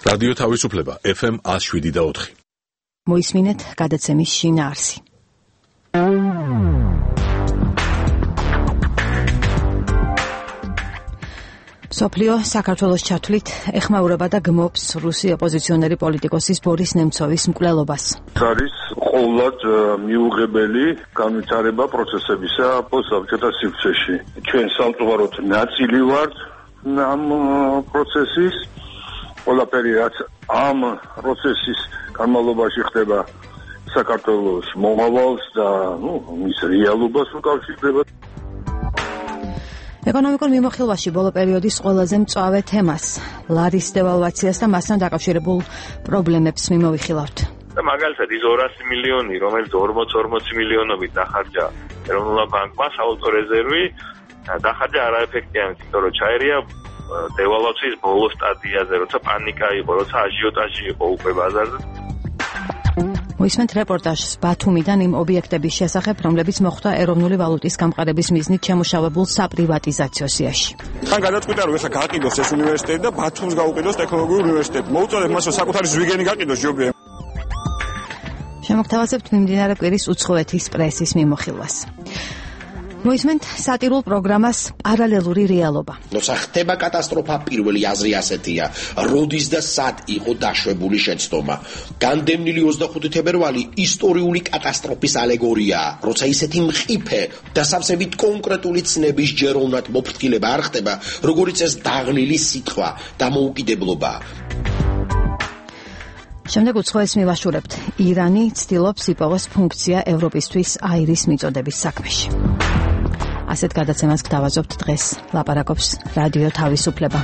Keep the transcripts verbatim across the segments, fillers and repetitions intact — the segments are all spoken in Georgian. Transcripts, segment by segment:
რადიო თავისუფლება ეფ ემ one oh seven და four. მოისმინეთ გადაცემის შინაარსი. მსოფლიო საქართველოს ჩათვლით ეხმაურება და გმობს რუსი ოპოზიციონერი პოლიტიკოსის ბორის ნემცოვის მკვლელობას. არის ყოვლად მიუღებელი განვითარება პროცესებისა პოსტსაბჭოთა სივრცეში. ჩვენ სამწუხაროდ ნაწილი ვართ ამ პროცესის. ყველაფერი რაც ამ პროცესის განმავლობაში ხდება საქართველოს მომავალს და ნუ მის რეალობას უკავშირდება. ეკონომიკურ მიმოხილვაში ბოლო პერიოდის ყველაზე მწვავე თემას, ლარის დევალვაციას და მასთან დაკავშირებულ პრობლემებს მიმოვიხილავთ. მაგალითად ის ორასი მილიონი, რომელიც ორმოც ორმოცი მილიონობით დახარჯა ეროვნულ ბანკმა სავალუტო რეზერვი, დახარჯა არაეფექტიანად, იმიტომ რომ ჩაერია დევალვაციის ბოლო სტადიაზე, როცა პანიკა იყო, როცა აჟიოტაჟი იყო უკვე ბაზარზე. მოისმენთ რეპორტაჟს ბათუმიდან იმ ობიექტების შესახებ, რომლებიც მოხვდა ეროვნული ვალუტის გამყარების მიზნით შემუშავებულ საპრივატიზაციო სიაში. თან გადაწყვიტა რომ ეხლა გაყიდოს ეს უნივერსიტეტი და ბათუმს გაუყიდოს ტექნოლოგიურ უნივერსიტეტი. მოუწოდეთ მას რომ საკუთარი ზვიგენი გაყიდოს ჯობია. შემოგთავაზებთ მიმდინარე კვირის უცხოეთის პრესის მიმოხილვას. მოისმენთ სატირულ პროგრამას პარალელური რეალობა. როცა ხდება კატასტროფა, პირველი აზრი ასეთია: როდის და სად იყო დაშვებული შეცდომა? განდევნილი ოცდახუთი თებერვალი ისტორიული კატასტროფის ალეგორიაა, როცა ისეთი მყიფე და სავსებით კონკრეტული ცნების ჯეროვნად მოფრთხილება არ ხდება, როგორიც ეს დაღლილი სიტყვა დამოუკიდებლობა. შემდეგ უცხოეთს მივაშურებთ. ირანი ცდილობს იპოვოს ფუნქცია ევროპისთვის აირის მიწოდების საქმეში. ასეთ გადაცემას გთავაზობთ დღეს. ლაპარაკობს რადიო თავისუფლება.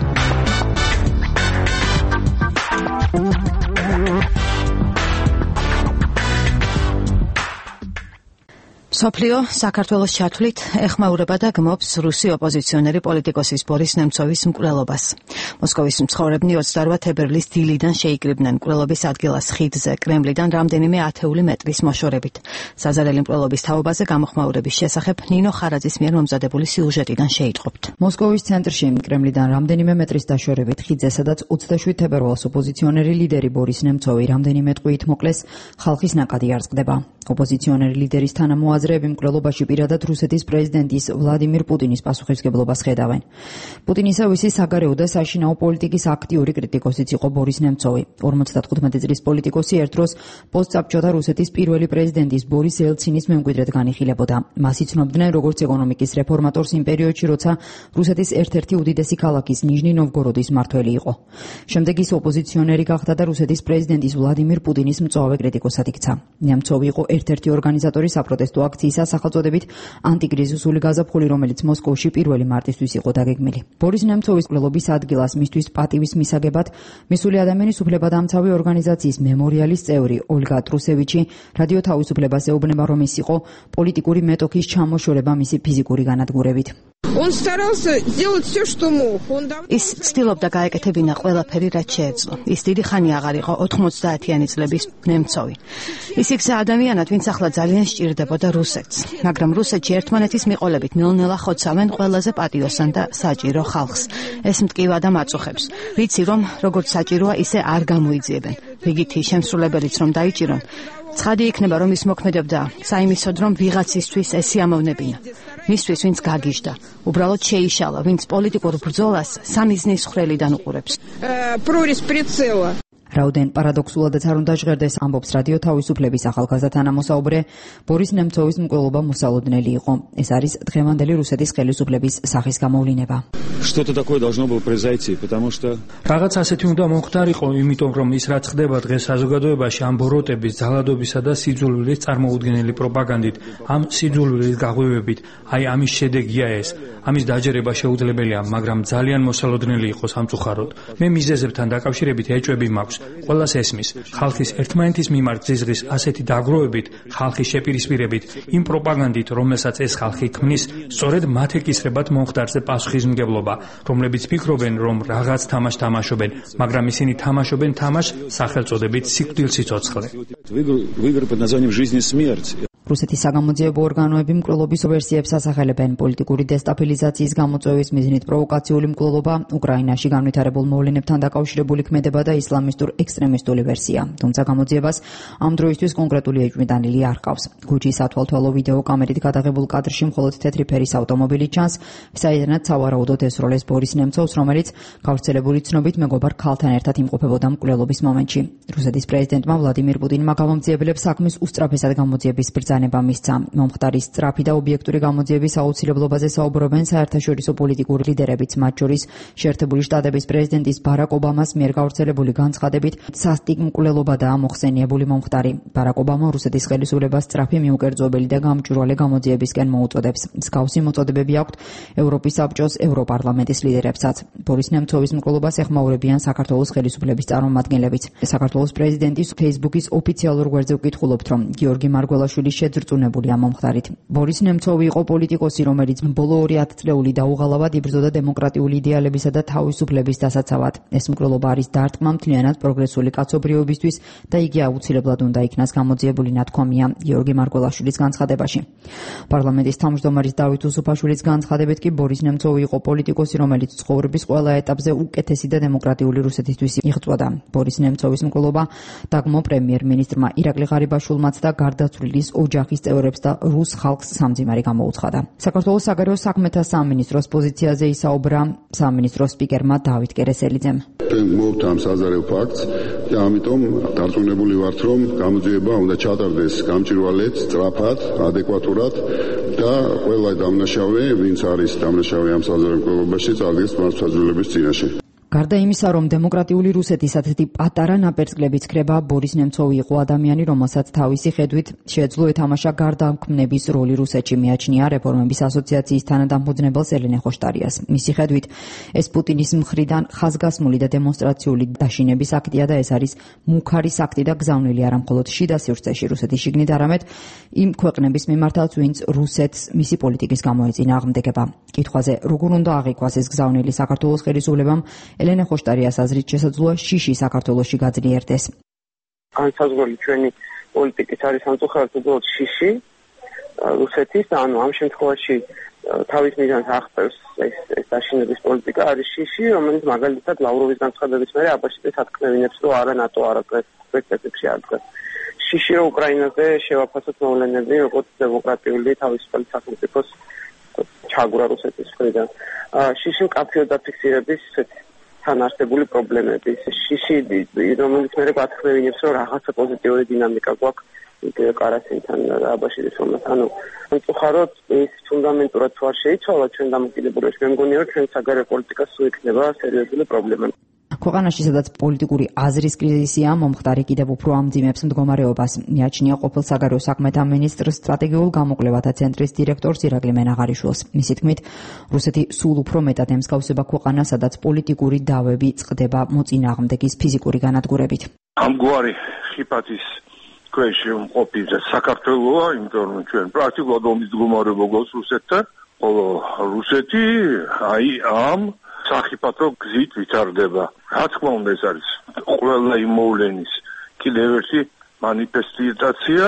მსოფლიო საქართველოს ჩათვლით ეხმაურება და გმობს რუსი ოპოზიციონერი პოლიტიკოსის ბორის ნემცოვის მკვლელობას. მოსკოვის მცხოვრებნი ოცდარვა თებერვლის დილიდან შეიკრიბნენ მკვლელობის ადგილას ხიდზე, კრემლიდან რამდენიმე ათეული მეტრის მოშორებით. საზარელი მკვლელობის თაობაზე გამოხმაურების შესახებ ნინო ხარაძის მიერ მომზადებული სიუჟეტიდან შეიტყობთ. მოსკოვის ცენტრში კრემლიდან რამდენიმე მეტრის დაშორებით ხიდზე, სადაც ოცდაშვიდ თებერვალს ოპოზიციონერი ლიდერი ბორის ნემცოვი რამდენიმე ტყვიით მოკლეს, ხალხის ნაკადი არწყდება. ოპოზიციონერი ლიდერის თანამოაზრეები მკვლელობაში პირადად რუსეთის პრეზიდენტის ვლადიმირ პუტინის პასუხისმგებლობას ხედავენ. პუტინისავისი საგარეო და საშინაო პოლიტიკის აქტიური კრიტიკოსიც იყო ბორის ნემცოვი. ორმოცდათხუთმეტი წლის პოლიტიკოსი ერთ დროს პოსტსაბჭოთა რუსეთის პირველი პრეზიდენტის ბორის ელცინის მემკვიდრედ განიხილებოდა. მას იცნობდნენ როგორც ეკონომიკის რეფორმატორს იმ პერიოდში, როცა რუსეთის ერთ-ერთი უდიდესი ქალაქის ნიჟნი ნოვგოროდის მმართველი იყო. შემდეგ ის ოპოზიციონერი გახდა და რუსეთის პრეზიდენტის ვლადიმირ პუტინის მწვავე კრიტიკოსად იქცა. ნემცოვი იყო ერთ-ერთი ორგანიზატორი საპროტესტო აქციისა სახელწოდებით ანტიკრიზისული გაზაფხული, რომელიც მოსკოვში პირველი მარტისთვის იყო დაგეგმილი. ბორის ნემცოვის მკვლელობის ადგილას მისთვის პატივის მისაგებად მისული ადამიანის უფლებადამცავი ორგანიზაციის მემორიალის წევრი ოლგა ტრუსევიჩი რადიო თავისუფლებას ეუბნება, რომ ის იყო პოლიტიკური მეტოქის ჩამოშორება მისი ფიზიკური განადგურებით. ის ცდილობდა გაეკეთებინა ყველაფერი, რაც შეეძლო. ის დიდი ხანი აღარ იყო ოთხმოცდაათიანი წლების ნემცოვი. ის იქცა ადამიანად, ვინც ახლა ძალიან სჭირდებოდა რუსეთს, მაგრამ რუსეთში ერთმანეთის მიყოლებით ნელ-ნელა ხოცავენ ყველაზე პატიოსან და საჭირო ხალხს. ეს მტკივა და მაწუხებს. ვიცი, რომ როგორც საჭიროა, ისე არ გამოიძიებენ. რიგითი შემსრულებელიც რომ დაიჭირონ, ცხადი იქნება, რომ ის მოქმედებდა საიმისოდ, რომ ვიღაცისთვის ეს იამოვნებინა. მისთვის, ვინც გაგიჟდა, უბრალოდ შეიშალა, ვინც პოლიტიკურ ბრძოლას სამიზნის ხრელიდან უყურებს. რაუდენ პარადოქსულადაც არ უნდა ჟღერდეს, ამბობს რადიო თავისუფლების ახალგაზრდა თანამოსაუბრე, ბორის ნემცოვის მკვლელობა მოსალოდნელი იყო. ეს არის დღევანდელი რუსეთის ხელისუფლების სახის გამოვლინება. რაღაც ასეთი უნდა მომხდარიყო, იმიტომ რომ ის რაც ხდება დღეს საზოგადოებაში ამ ბოროტების, ძალადობისა და სიძულვილის წარმოუდგენელი პროპაგანდით, ამ სიძულვილის გაღვივებით, აი ამის შედეგია ეს. ამის დაჯერება შეუძლებელია, მაგრამ ძალიან მოსალოდნელი იყო სამწუხაროდ. მე მიზეზებთან დაკავშირებით ეჭვები მაქვს. ყველას ესმის, ხალხის ერთმანეთის მიმართ ზიზღის ასეთი დაგროვებით, ხალხის შეპირისპირებით, იმ პროპაგანდით, რომელსაც ეს ხალხი ქმნის, სწორედ მათ ეკისრებათ მომხდარზე პასუხისმგებლობა, რომლებიც ფიქრობენ, რომ რაღაც თამაშს თამაშობენ, მაგრამ ისინი თამაშობენ თამაშს სახელწოდებით სიკვდილსიცოცხლე. რუსეთის საგამოძიებო ორგანოები მკვლელობის ვერსიებს ასახელებენ. პოლიტიკური დესტაბილიზაციის გამოწვევის მიზნით პროვოკაციული მკვლელობა, უკრაინაში განვითარებულ მოვლენებთან დაკავშირებული ქმედება და ისლამისტურ ექსტრემისტული ვერსია. თუმცა გამოძიებას ამ დროისთვის კონკრეტული ეჭვმიტანილი არ ჰყავს. გუჯის ათვალთვალო ვიდეო კამერით გადაღებულ კადრში მხოლოდ თეთრი ფერის ავტომობილი ჩანს, საიდანაც სავარაუდოდ ესროლეს ბორის ნემცოვს, რომელიც გავრცელებული ცნობით მეგობარ ქალთან ერთად იმყოფებოდა მკვლელობის მომენტში. რუსეთის პრეზიდენტმა ვლადიმირ პუტინმა გამოძიებელებს საქმის უსწრაფესად გამოძიების ბრძანება მისცა. მომხდარის სწრაფი და ობიექტური გამოძიების აუცილებლობაზე საუბრობენ საერთაშორისო პოლიტიკური ლიდერებიც, მათ შორის შეერთებული შტატების პრეზიდენტის ბარაკ ობამას მიერ გავრცელებული განცხადებით სასტიკ მკვლელობა და მოხსენიებული მომხდარი. ბარაკ ობამა რუსეთის ხელისუფლებას სწრაფი, მიუკერძოებელი და გამჭვირვალე გამოძიებისკენ მოუწოდებს. მსგავსი მოწოდებები აქვთ ევროპის საბჭოს, ევროპარლამენტის ლიდერებსაც. ბორის ნემცოვის მკვლელობას ეხმაურებიან საქართველოს ხელისუფლების წარმომადგენლებიც. საქართველოს პრეზიდენტის Facebook-ის ოფიციალურ გვერდზე ვკითხულობთ, რომ გიორგი მარგველაშვილი შეძრწუნებული ამ მომხდარით. ბორის ნემცოვი იყო პოლიტიკოსი, რომელიც ბოლო ორი ათწლეული დაუღალავად იბრძოდა დემოკრატიული იდეალებისა და თავისუფლების დასაცავად. ეს მკვლელობა არის დარტყმა მთლიანად პროგრესული კაცობრიობისთვის და იგი აუცილებლად უნდა იქნას გამოძიებული, ნათქვამია გიორგი მარგველაშვილის განცხადებაში. პარლამენტის თავმჯდომარის დავით უსუფაშვილის განცხადებით კი ბორის ნემცოვი იყო პოლიტიკოსი, რომელიც ცხოვრების ყველა ეტაპზე უკეთესი და დემოკრატიული რუსეთისთვის იღწვოდა. ბორის ნემცოვის მკვლელობა დაგმო პრემიერ-მინისტრმა ირაკლი ღარიბაშვილმაც და გარდაცვლილის ოჯახის წევრებს და რუს ხალხს სამძიმარი გამოუცხადა. საქართველოს საგარეო საქმეთა სამინისტროს პოზიციაზე ისაუბრა სამინისტროს სპიკერმა დავით კერესელიძემ. მოვთ ამ საზარელ ფაქტს და ამიტომ დარწმუნებული ვართ, რომ გამოძიება უნდა ჩატარდეს გამჭვირვალედ, სწრაფად, ადეკვატურად და ყველა დამნაშავე, ვინც არის დამნაშავე ამ საზარელ მკვლელობაში, წარდგეს მასწავლებლების წინაშე. გარდა იმისა, რომ დემოკრატიული რუსეთის ასეთი პატარა ნაპერწკლებით ქრება, ბორის ნემცოვი იყო ადამიანი, რომელსაც თავისი ხედვით შეეძლო ეთამაშა გარდაქმნების როლი რუსეთში, მიაჩნია რეფორმების ასოციაციის თანადამფუძნებელს ელენე ხოშტარიას. მისი ხედვით, ეს პუტინის მხრიდან ხაზგასმული და დემონსტრაციული დაშინების აქტია და ეს არის მუქარის აქტი და გზავნილი არა მხოლოდ შიდა სივრცეში რუსეთის შიგნით, არამედ იმ ქვეყნების მიმართაც, ვინც რუსეთს მისი პოლიტიკის გამო ეწინააღმდეგება. კითხვაზე, როგორ უნდა აღიქვას ეს გზავნილი საქართველოს ხელისუფლებამ, ელენე ხოშტარიას აზრით შესაძლოა შიში საქართველოში გაძლიერდეს. განსაზღვრელი ჩვენი პოლიტიკის არის სამწუხაროდ უბრალოდ შიში რუსეთის და ანუ ამ შემთხვევაში თავის მიზანს აღწევს ეს ეს დაშინების პოლიტიკა არის შიში, რომელიც მაგალითად ლავროვის განცხადების მერე აბაშიძეს ათქმევინებს, რომ არა ნატო არა პრესპექტივებში არდგას. შიში რომ უკრაინაზე შევაფასოთ მოვლენები, როგორც დემოკრატიული თავისუფალი სახელმწიფოს ჩაგვრა რუსეთის მხრიდან. შიში მკაფიოდ დაფიქსირების თან არსებული პრობლემების. შიში, რომელიც მერე გათქმევინებს, რომ რაღაცა პოზიტიური დინამიკა გვაქვს კარასინთან და აბაშიძის ომთან. ანუ სამწუხაროდ ეს ფუნდამენტურად თუ არ შეიცვალა ჩვენ დამოკიდებულებს, მე მგონია, რომ ჩვენ საგარეო პოლიტიკას სულ იქნება სერიოზული პრობლემა. ქვეყანაში, სადაც პოლიტიკური აზრის კრიზისია, მომხდარი კიდევ უფრო ამძიმებს მდგომარეობას, მიაჩნია ყოფილ საგარეო საქმეთა მინისტრს სტრატეგიულ გამოკვლევათა ცენტრის დირექტორს ირაკლი მენაღარიშვილს. მისი თქმით, რუსეთი სულ უფრო მეტად ემსგავსება ქვეყანას, სადაც პოლიტიკური დავები წყდება მოწინააღმდეგის ფიზიკური განადგურებით. ამგვარი ხიფათის ქვეშ მყოფი საქართველოა, იმიტომ რომ ჩვენ პრაქტიკულად ომის მდგომარეობა გვაქვს რუსეთთან, ხოლო რუსეთი აი ამ სახიფათო გზით ვითარდება. რა თქმა უნდა, ეს არის ყველა იმ მოვლენის კიდევ ერთი მანიფესტაცია,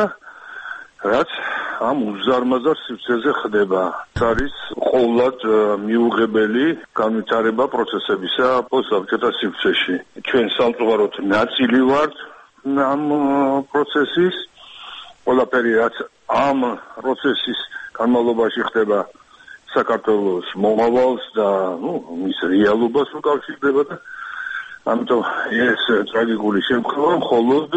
რაც ამ უზარმაზარ სივრცეზე ხდება. ეს არის ყოვლად მიუღებელი განვითარება პროცესებისა პოსტსაბჭოთა სივრცეში. ჩვენ სამწუხაროდ ნაწილი ვართ ამ პროცესის. ყველაფერი რაც ამ პროცესის განმავლობაში ხდება საქართველოს მომავალს და ნუ მის რეალობას უკავშირდება და ამიტომ ეს ტრაგიკული შემთხვევა მხოლოდ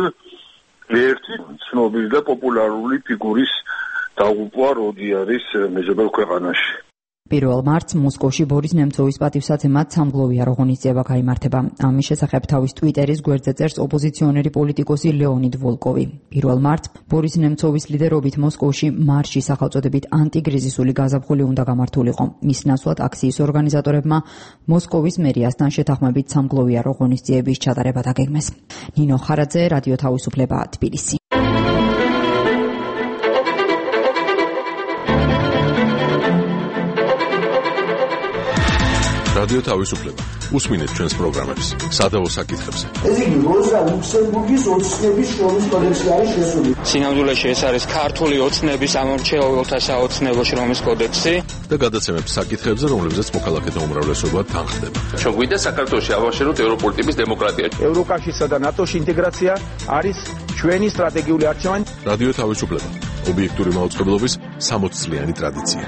ერთი ცნობილი და პოპულარული ფიგურის დაღუპვა როდი არის მეზობელ ქვეყანაში. პირველ მარტს მოსკოვში ბორის ნემცოვის პატივსაცემად სამგლოვია ღონისძიება გაიმართება. ამის შესახებ თავის ტვიტერის გვერდზე წერს ოპოზიციონერი პოლიტიკოსი ლეონიდ ვოლკოვი. პირველ მარტს ბორის ნემცოვის ლიდერობით მოსკოვში მარში სახელწოდებით ანტიკრიზისული გაზაფხული უნდა გამართულიყო. მის ნაცვლად აქციის ორგანიზატორებმა მოსკოვის მერიასთან შეთანხმებით სამგლოვია ღონისძიების ჩატარება დაგეგმეს. ნინო ხარაძე, რადიო თავისუფლება, თბილისი. რადიო თავისუფლება. უსმინეთ ჩვენს პროგრამებს სადავო საკითხებზე. ეს იგი როზა ლუქსემბურგის ოცნების შრომის კოდექსი არის შესული. სინამდვილეში ეს არის ქართული ოცნების ამორჩეულთა საოცნებო შრომის კოდექსი და გადაცემებს საკითხებზე, რომლებზეც მოქალაქეთა უმრავლესობა თანხდება. ჩვენ გვინდა საქართველოში ავაშენოთ ევროპული ტიპის დემოკრატია. ევროკავშირსა და ნატოში ინტეგრაცია არის ჩვენი სტრატეგიული არჩევანი. რადიო თავისუფლება. ობიექტური მაუწყებლობის სამოც წლიანი ტრადიცია.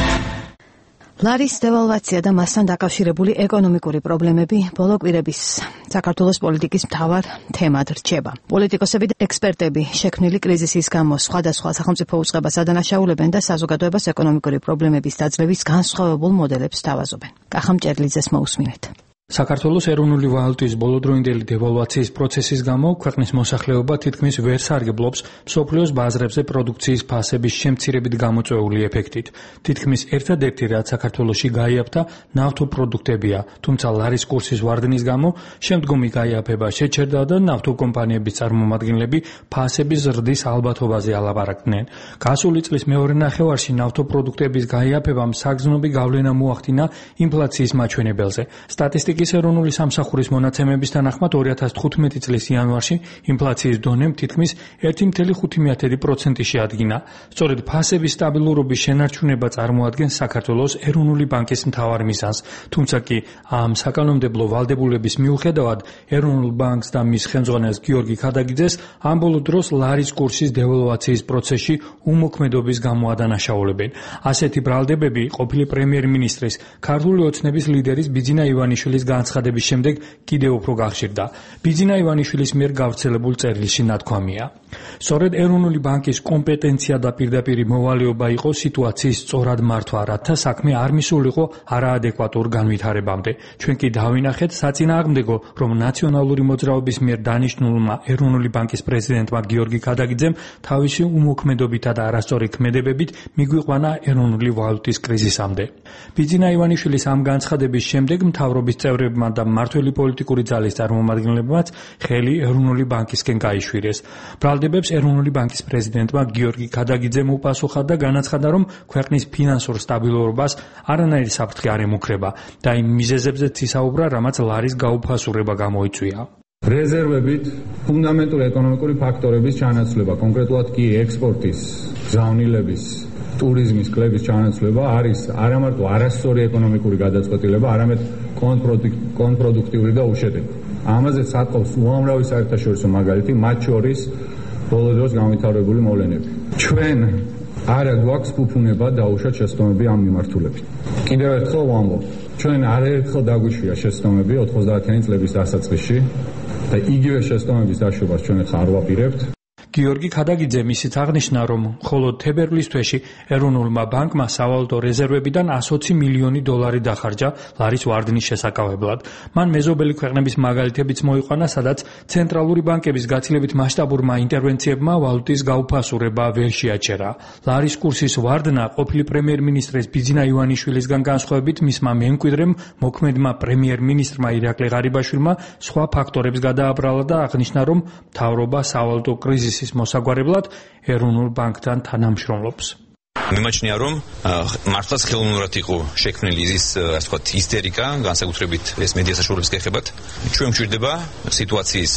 ლარის დევალვაცია და მასთან დაკავშირებული ეკონომიკური პრობლემები ბოლო კვირების საქართველოს პოლიტიკის მთავარ თემად რჩება. პოლიტიკოსები და ექსპერტები შექმნილი კრიზისის გამო სხვადასხვა სახელმწიფო უწყებას ადანაშაულებენ და საზოგადოებას ეკონომიკური პრობლემების დაძლევის განსხვავებულ მოდელებს თავაზობენ. კახამ ჭერლიძეს მოусმინეთ. საქართველოს ეროვნული ვალუტის ბოლოდროინდელი დევალვაციის პროცესის გამო ქვეყნის მოსახლეობა თითქმის ვერ სარგებლობს მსოფლიოს ბაზრებზე პროდუქციის ფასების შემცირებით გამოწვეული ეფექტით. თითქმის ერთადერთი რაც საქართველოში გაიაფთა ნავთობპროდუქტებია, თუმცა ლარის კურსის ვარდნის გამო შემდგომი გაიაფება შეჩერდა და ნავთობკომპანიების წარმომადგენლები ფასების ზრდის ალბათობაზე ალაპარაკდნენ. გასული წლის მეორე ნახევარში ნავთობპროდუქტების გაიაფებამ საგრძნობი გავლენა მოახდინა ინფლაციის მაჩვენებელზე. სტატისტიკა ის ეროვნული სამსახურის მონაცემების თანახმად ორი ათას თხუთმეტი წლის იანვარში ინფლაციის დონემ თითქმის ერთი კoma ხუთი პროცენტი შეადგინა. სწორედ ფასების სტაბილურობის შენარჩუნება წარმოადგენს საქართველოს ეროვნული ბანკის მთავარ მიზანს. თუმცა კი ამ საკანონმდებლო ვალდებულების მიუხედავად ეროვნულ ბანკს და მის ხელმძღვანელს გიორგი ქადაგიძეს ამ ბოლო დროს ლარის კურსის დევალვაციის პროცესში უმოქმედობის გამო ადანაშაულებენ. ასეთი ბრალდებები ყოფილი პრემიერ-მინისტრის, ქართული ოცნების ლიდერის ბიძინა ივანიშვილის განცხადების შემდეგ კიდევ უფრო გახშირდა. ბიძინა ივანიშვილის მიერ გავრცელებულ წერილში ნათქვამია. სწორედ ეროვნული ბანკის კომპეტენცია და პირდაპირი მოვალეობა იყო სიტუაციის სწორად მართვა, რათა საქმე არ მისულიყო არაადეკვატურ განვითარებამდე. ჩვენ კი დავინახეთ საწინააღმდეგო, რომ ნაციონალური მოძრაობის მიერ დანიშნულმა ეროვნული ბანკის პრეზიდენტმა გიორგი ქადაგიძემ თავისი უმოქმედობითა და არასწორი ქმედებებით მიგვიყვანა ეროვნული ვალუტის კრიზისამდე. ბიძინა ივანიშვილის ამ განცხადების შემდეგ მთავრობის წევრებმა და მმართველი პოლიტიკური ძალის წარმომადგენლებმაც ხელი ეროვნული ბანკისკენ გაიშვირეს. ბრალდებებს ეროვნული ბანკის პრეზიდენტმა გიორგი ქადაგიძემ უპასუხა და განაცხადა, რომ ქვეყნის ფინანსურ სტაბილურობას არანაირი საფრთხე არ ემუქრება და იმ მიზეზებზეც ისაუბრა, რამაც ლარის გაუფასურება გამოიწვია. რეზერვებით ფუნდამენტური ეკონომიკური ფაქტორების ჩანაცვლება, კონკრეტულად კი ექსპორტის, გზავნილების, ტურიზმის კლების ჩანაცვლება არის არამარტო არასწორი ეკონომიკური გადაწყვეტილება, არამედ კონტრპროდუქტიული და უშედეგი. ამაზე სათხოვს უამრავი საერთაშორისო მაგალითი, მათ შორის ბოლო დროს განვითარებული მოვლენები. ჩვენ არა გვაქვს ფუფუნება დაუშვათ შეცდომები ამ მიმართულებით. კიდევ ერთხელ ვამბობ, ჩვენ არაერთხელ დაგვიშვია შეცდომები ოთხმოცდაათიანი წლების დასაწყისში და იგივე შეცდომების დაშვებას ჩვენ ახლა არ ვაპირებთ. გიორგი ქადაგიძემ ისიც აღნიშნა, რომ მხოლოდ თებერვლის თვეში ეროვნულმა ბანკმა სავალუტო რეზერვებიდან εκατი ოცი მილიონი დოლარი დახარჯა ლარის ვარდნის შესაკავებლად. მან მეზობელი ქვეყნების მაგალითებიც მოიყვანა, სადაც ცენტრალური ბანკების გაცილებით მასშტაბურმა ინტერვენციებმა ვალუტის გაუფასურება ვერ შეაჩერა. ლარის კურსის ვარდნა ყოფილი პრემიერ-მინისტრის ბიძინა ივანიშვილისგან განსხვავებით მისმა მემკვიდრემ მოქმედმა პრემიერ-მინისტრმა ირაკლი ღარიბაშვილმა სხვა ფაქტორებს გადააბრალა და აღნიშნა, რომ მთავრობა სავალუტო კრიზისის მოსაგვარებლად ეროვნულ ბანკთან თანამშრომლობს. მიმაჩნია, რომ მართლაც ხელოვნურად იყო შექმნილი ის, ასე ვთქვათ, ისტერიკა, განსაკუთრებით ეს მედია საშუალებების გეხებათ. ჩვენ გვჭირდება სიტუაციის,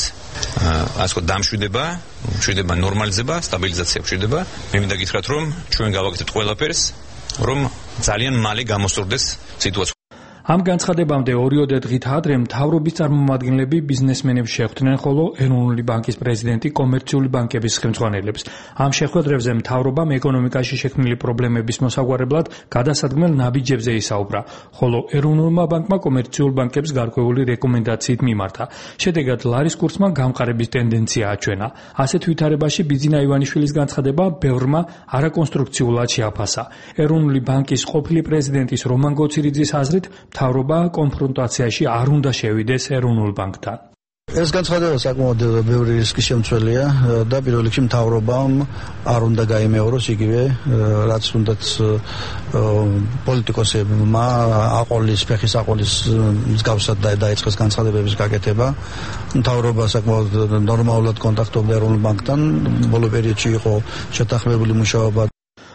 ასე ვთქვათ, დამშვიდება, გვჭირდება ნორმალიზება, სტაბილიზაცია გვჭირდება. მე მინდა გითხრათ, რომ ჩვენ გავაკეთებთ ყველაფერს, რომ ძალიან მალე გამოსწორდეს სიტუაცია. ამ განცხადებამდე ორიოდე დღით ადრე მთავრობის წარმომადგენლები ბიზნესმენებს შეხვდნენ, ხოლო ეროვნული ბანკის პრეზიდენტი კომერციული ბანკების ხელმძღვანელებს. ამ შეხვედრებზე მთავრობამ ეკონომიკაში შექმნილი პრობლემების მოსაგვარებლად გადასადგმელ ნაბიჯებზე ისაუბრა, ხოლო ეროვნულმა ბანკმა კომერციულ ბანკებს გარკვეული რეკომენდაციით მიმართა. შედეგად ლარის კურსმა გამყარების ტენდენცია აჩვენა. ასეთ ვითარებაში ბიძინა ივანიშვილის განცხადება ბევრმა არაკონსტრუქციულად შეაფასა. ეროვნული ბანკის ყოფილი პრეზიდენტის რომან გოცირიძის აზრით მთავრობა კონფრონტაციაში არ უნდა შევიდეს ეროვნულ ბანკთან. ეს განცხადება საკმაოდ ბევრი რისკის შემცველია და პირველ რიგში მთავრობამ არ უნდა გაიმეოროს იგივე რაც თუნდაც პოლიტიკოსებმა აყოლის ფეხის აყოლის მსგავსად დაიწყეს განცხადებების გაკეთება. მთავრობა საკმაოდ ნორმალურად კონტაქტობდა ეროვნულ ბანკთან, ბოლო პერიოდში იყო შეთანხმებული მუშაობა.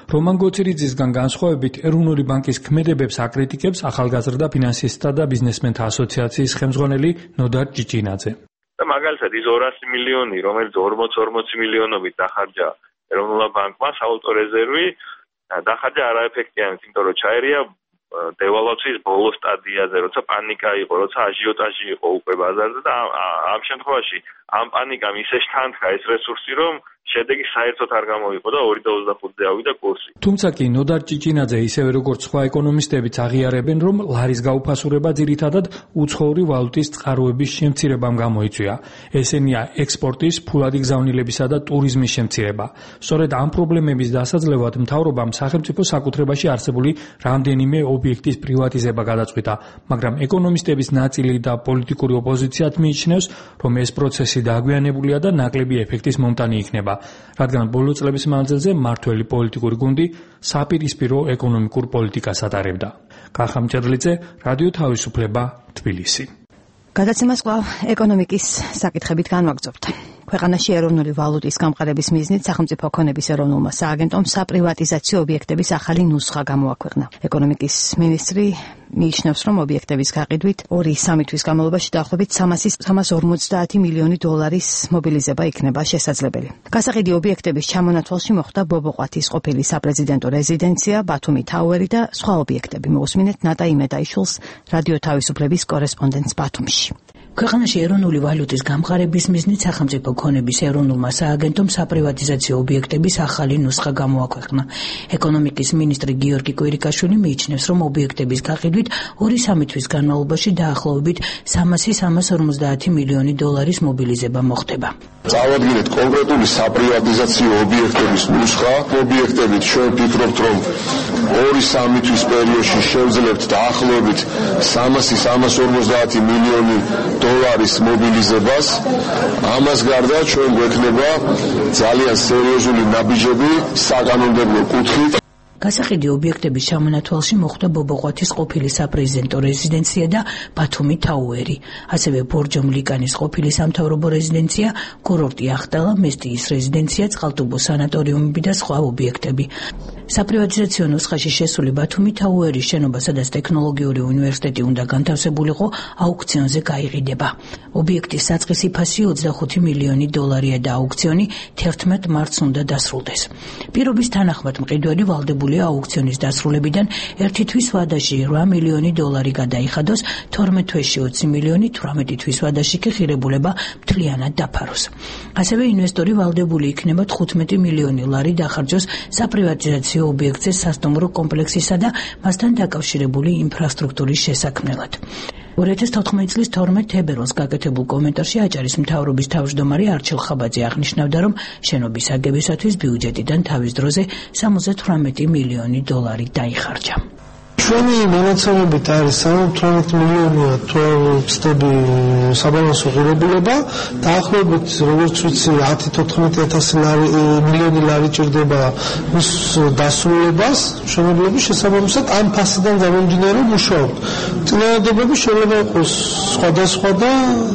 რომან გოცირიძისგან განსხვავებით, ეროვნული ბანკის ქმედებებს აკრიტიკებს ახალგაზრდა ფინანსისტთა და ბიზნესმენთა ასოციაციის ხელმძღვანელი ნოდარ ჭიჭინაძე. მაგალითად, ის ორასი მილიონი, რომელიც ორმოც-ორმოცი მილიონობით დახარჯა ეროვნულ ბანკმა საავტო რეზერვი, დახარჯა არაეფექტიანად, იმიტომ რომ ჩაერია დევალვაციის ბოლო სტადიაზე, როცა პანიკა იყო, როცა აჟიოტაჟი იყო უკვე ბაზარზე და ამ შემთხვევაში ამ პანიკამ ისე შთანხა ეს რესურსი, რომ შედეგი საერთოდ არ გამოიყო და ორი და ოცდახუთზე ავიდა კურსი. თუმცა კი ნოდარ ჭიჭინაძე ისევე როგორც სხვა ეკონომისტებიც აღიარებენ, რომ ლარის გაუფასურება ძირითადად უცხოური ვალუტის წყაროების შემცირებამ გამოიწვია. ესენია ექსპორტის, ფულადი გზავნილებისა და ტურიზმის შემცირება. სწორედ ამ პრობლემების დასაძლევად მთავრობამ სახელმწიფო საკუთრებაში არსებული რამდენიმე ობიექტის პრივატიზება გადაწყვიტა, მაგრამ ეკონომისტების ნაწილი და პოლიტიკური ოპოზიციაც მიიჩნევს, რომ ეს პროცესი დაგვიანებულია და ნაკლები ეფექტის მომტანი იქნება. რადგან ბოლო წლების მანძილზე მართველი პოლიტიკური გუნდი საპირისპირო ეკონომიკურ პოლიტიკას ატარებდა. კახამ ჭედლიძე, რადიო თავისუფლება, თბილისი. გადაცემას კვლავ ეკონომიკის საკითხებით განვაგრძობთ. ქვეყანაში ეროვნული ვალუტის გამყარების მიზნით სახელმწიფო ქონების ეროვნულმა სააგენტომ საპრივატიზაციო ობიექტების ახალი ნუსხა გამოაქვეყნა. ეკონომიკის მინისტრი მიიჩნევს, რომ ობიექტების გაყიდვით ორი-სამი თვის განმავლობაში დაახლოებით სამას ორმოცდაათი მილიონი დოლარის მობილიზება იქნება შესაძლებელი. გასაყიდი ობიექტების ჩამონათვალში მოხდა ბობოყვათის ყოფილი საპრეზიდენტო რეზიდენცია, ბათუმი თაუერი და სხვა ობიექტები. მოусმინეთ ნატა იმედაიშვილს, რადიო თავისუფლების კორესპონდენტს ბათუმში. ქვეყანაში ეროვნული ვალუტის გამყარების მიზნით სახელმწიფო ქონების ეროვნულმა სააგენტომ საპრივატიზაციო ობიექტების ახალი ნუსხა გამოაქვეყნა. ეკონომიკის მინისტრი გიორგი კვირიკაშვილი მიიჩნევს, რომ ობიექტების გაყიდვით ორი-სამი თვის განმავლობაში დაახლოებით სამასი სამას ორმოცდაათი მილიონი დოლარის მობილიზება მოხდება. წავადგინეთ კონკრეტული საპრივატიზაციო ობიექტების ნუსხა. ობიექტებით ჩვენ ვფიქრობთ, რომ ორი-სამი თვის პერიოდში შევძლებთ დაახლოებით სამასი სამას ორმოცდაათი მილიონი დოლარის მობილიზებას. ამას გარდა ჩვენ გვექნება ძალიან სერიოზული ნაბიჯები საკანონმდებლო კუთხით. გასაყიდი ობიექტების ჩამონათვალში მოხდა ბობოყვათის ყოფილი საპრეზიდენტო რეზიდენცია და ბათუმი თაუერი. ასევე ბორჯომ-ლიკანის ყოფილი სამთავრობო რეზიდენცია, კურორტი ახტალა, მესტიის რეზიდენცია, წყალტუბოს სანატორიუმები და სხვა ობიექტები. საპრივატიზაციო ნუსხაში შესული ბათუმი თაუერის შენობა, სადაც ტექნოლოგიური უნივერსიტეტი უნდა განთავსებულიყო, აუქციონზე გაიყიდება. ობიექტის საწყისი ფასი ოცდახუთი მილიონი დოლარია და აუქციონი თერთმეტ მარტს უნდა დასრულდეს. პირობის თანახმად მყიდველი ვალდებულია აუქციონის დასრულებიდან ერთი თვის ვადაში რვა მილიონი დოლარი გადაიხადოს, თორმეტ თვეში ოცი მილიონი, თვრამეტი თვის ვადაში კი ღირებულება მთლიანად დაფაროს. ასევე ინვესტორი ვალდებული იქნება თხუთმეტი მილიონი ლარი დახარჯოს საპრივატიზაციო ობიექტზე სასტუმრო კომპლექსისა და მასთან დაკავშირებული ინფრასტრუქტურის შესაქმნელად. ორი ათას თოთხმეტი წლის თორმეტ თებერვალს გაკეთებულ კომენტარში აჭარის მთავრობის თავმჯდომარე არჩილ ხაბაძე აღნიშნავდა, რომ შენობის აგებისათვის ბიუჯეტიდან თავის დროზე სამოცდათვრამეტი მილიონი დოლარი დაიხარჯა. ჩვენი მონაცემებით არის სამოცდათვრამეტი მილიონია თუ ვწდები საბალანსო ღირებულება, დაახლოებით როგორც ვიცი ათი თოთხმეტი ათასი მილიონი ლარი ჭირდება მის დასრულებას. მშენებლობის შესაბამისად ამ ფასიდან გამომდინარე მუშაობთ. წინააღმდეგობები შეიძლება იყოს სხვადასხვა და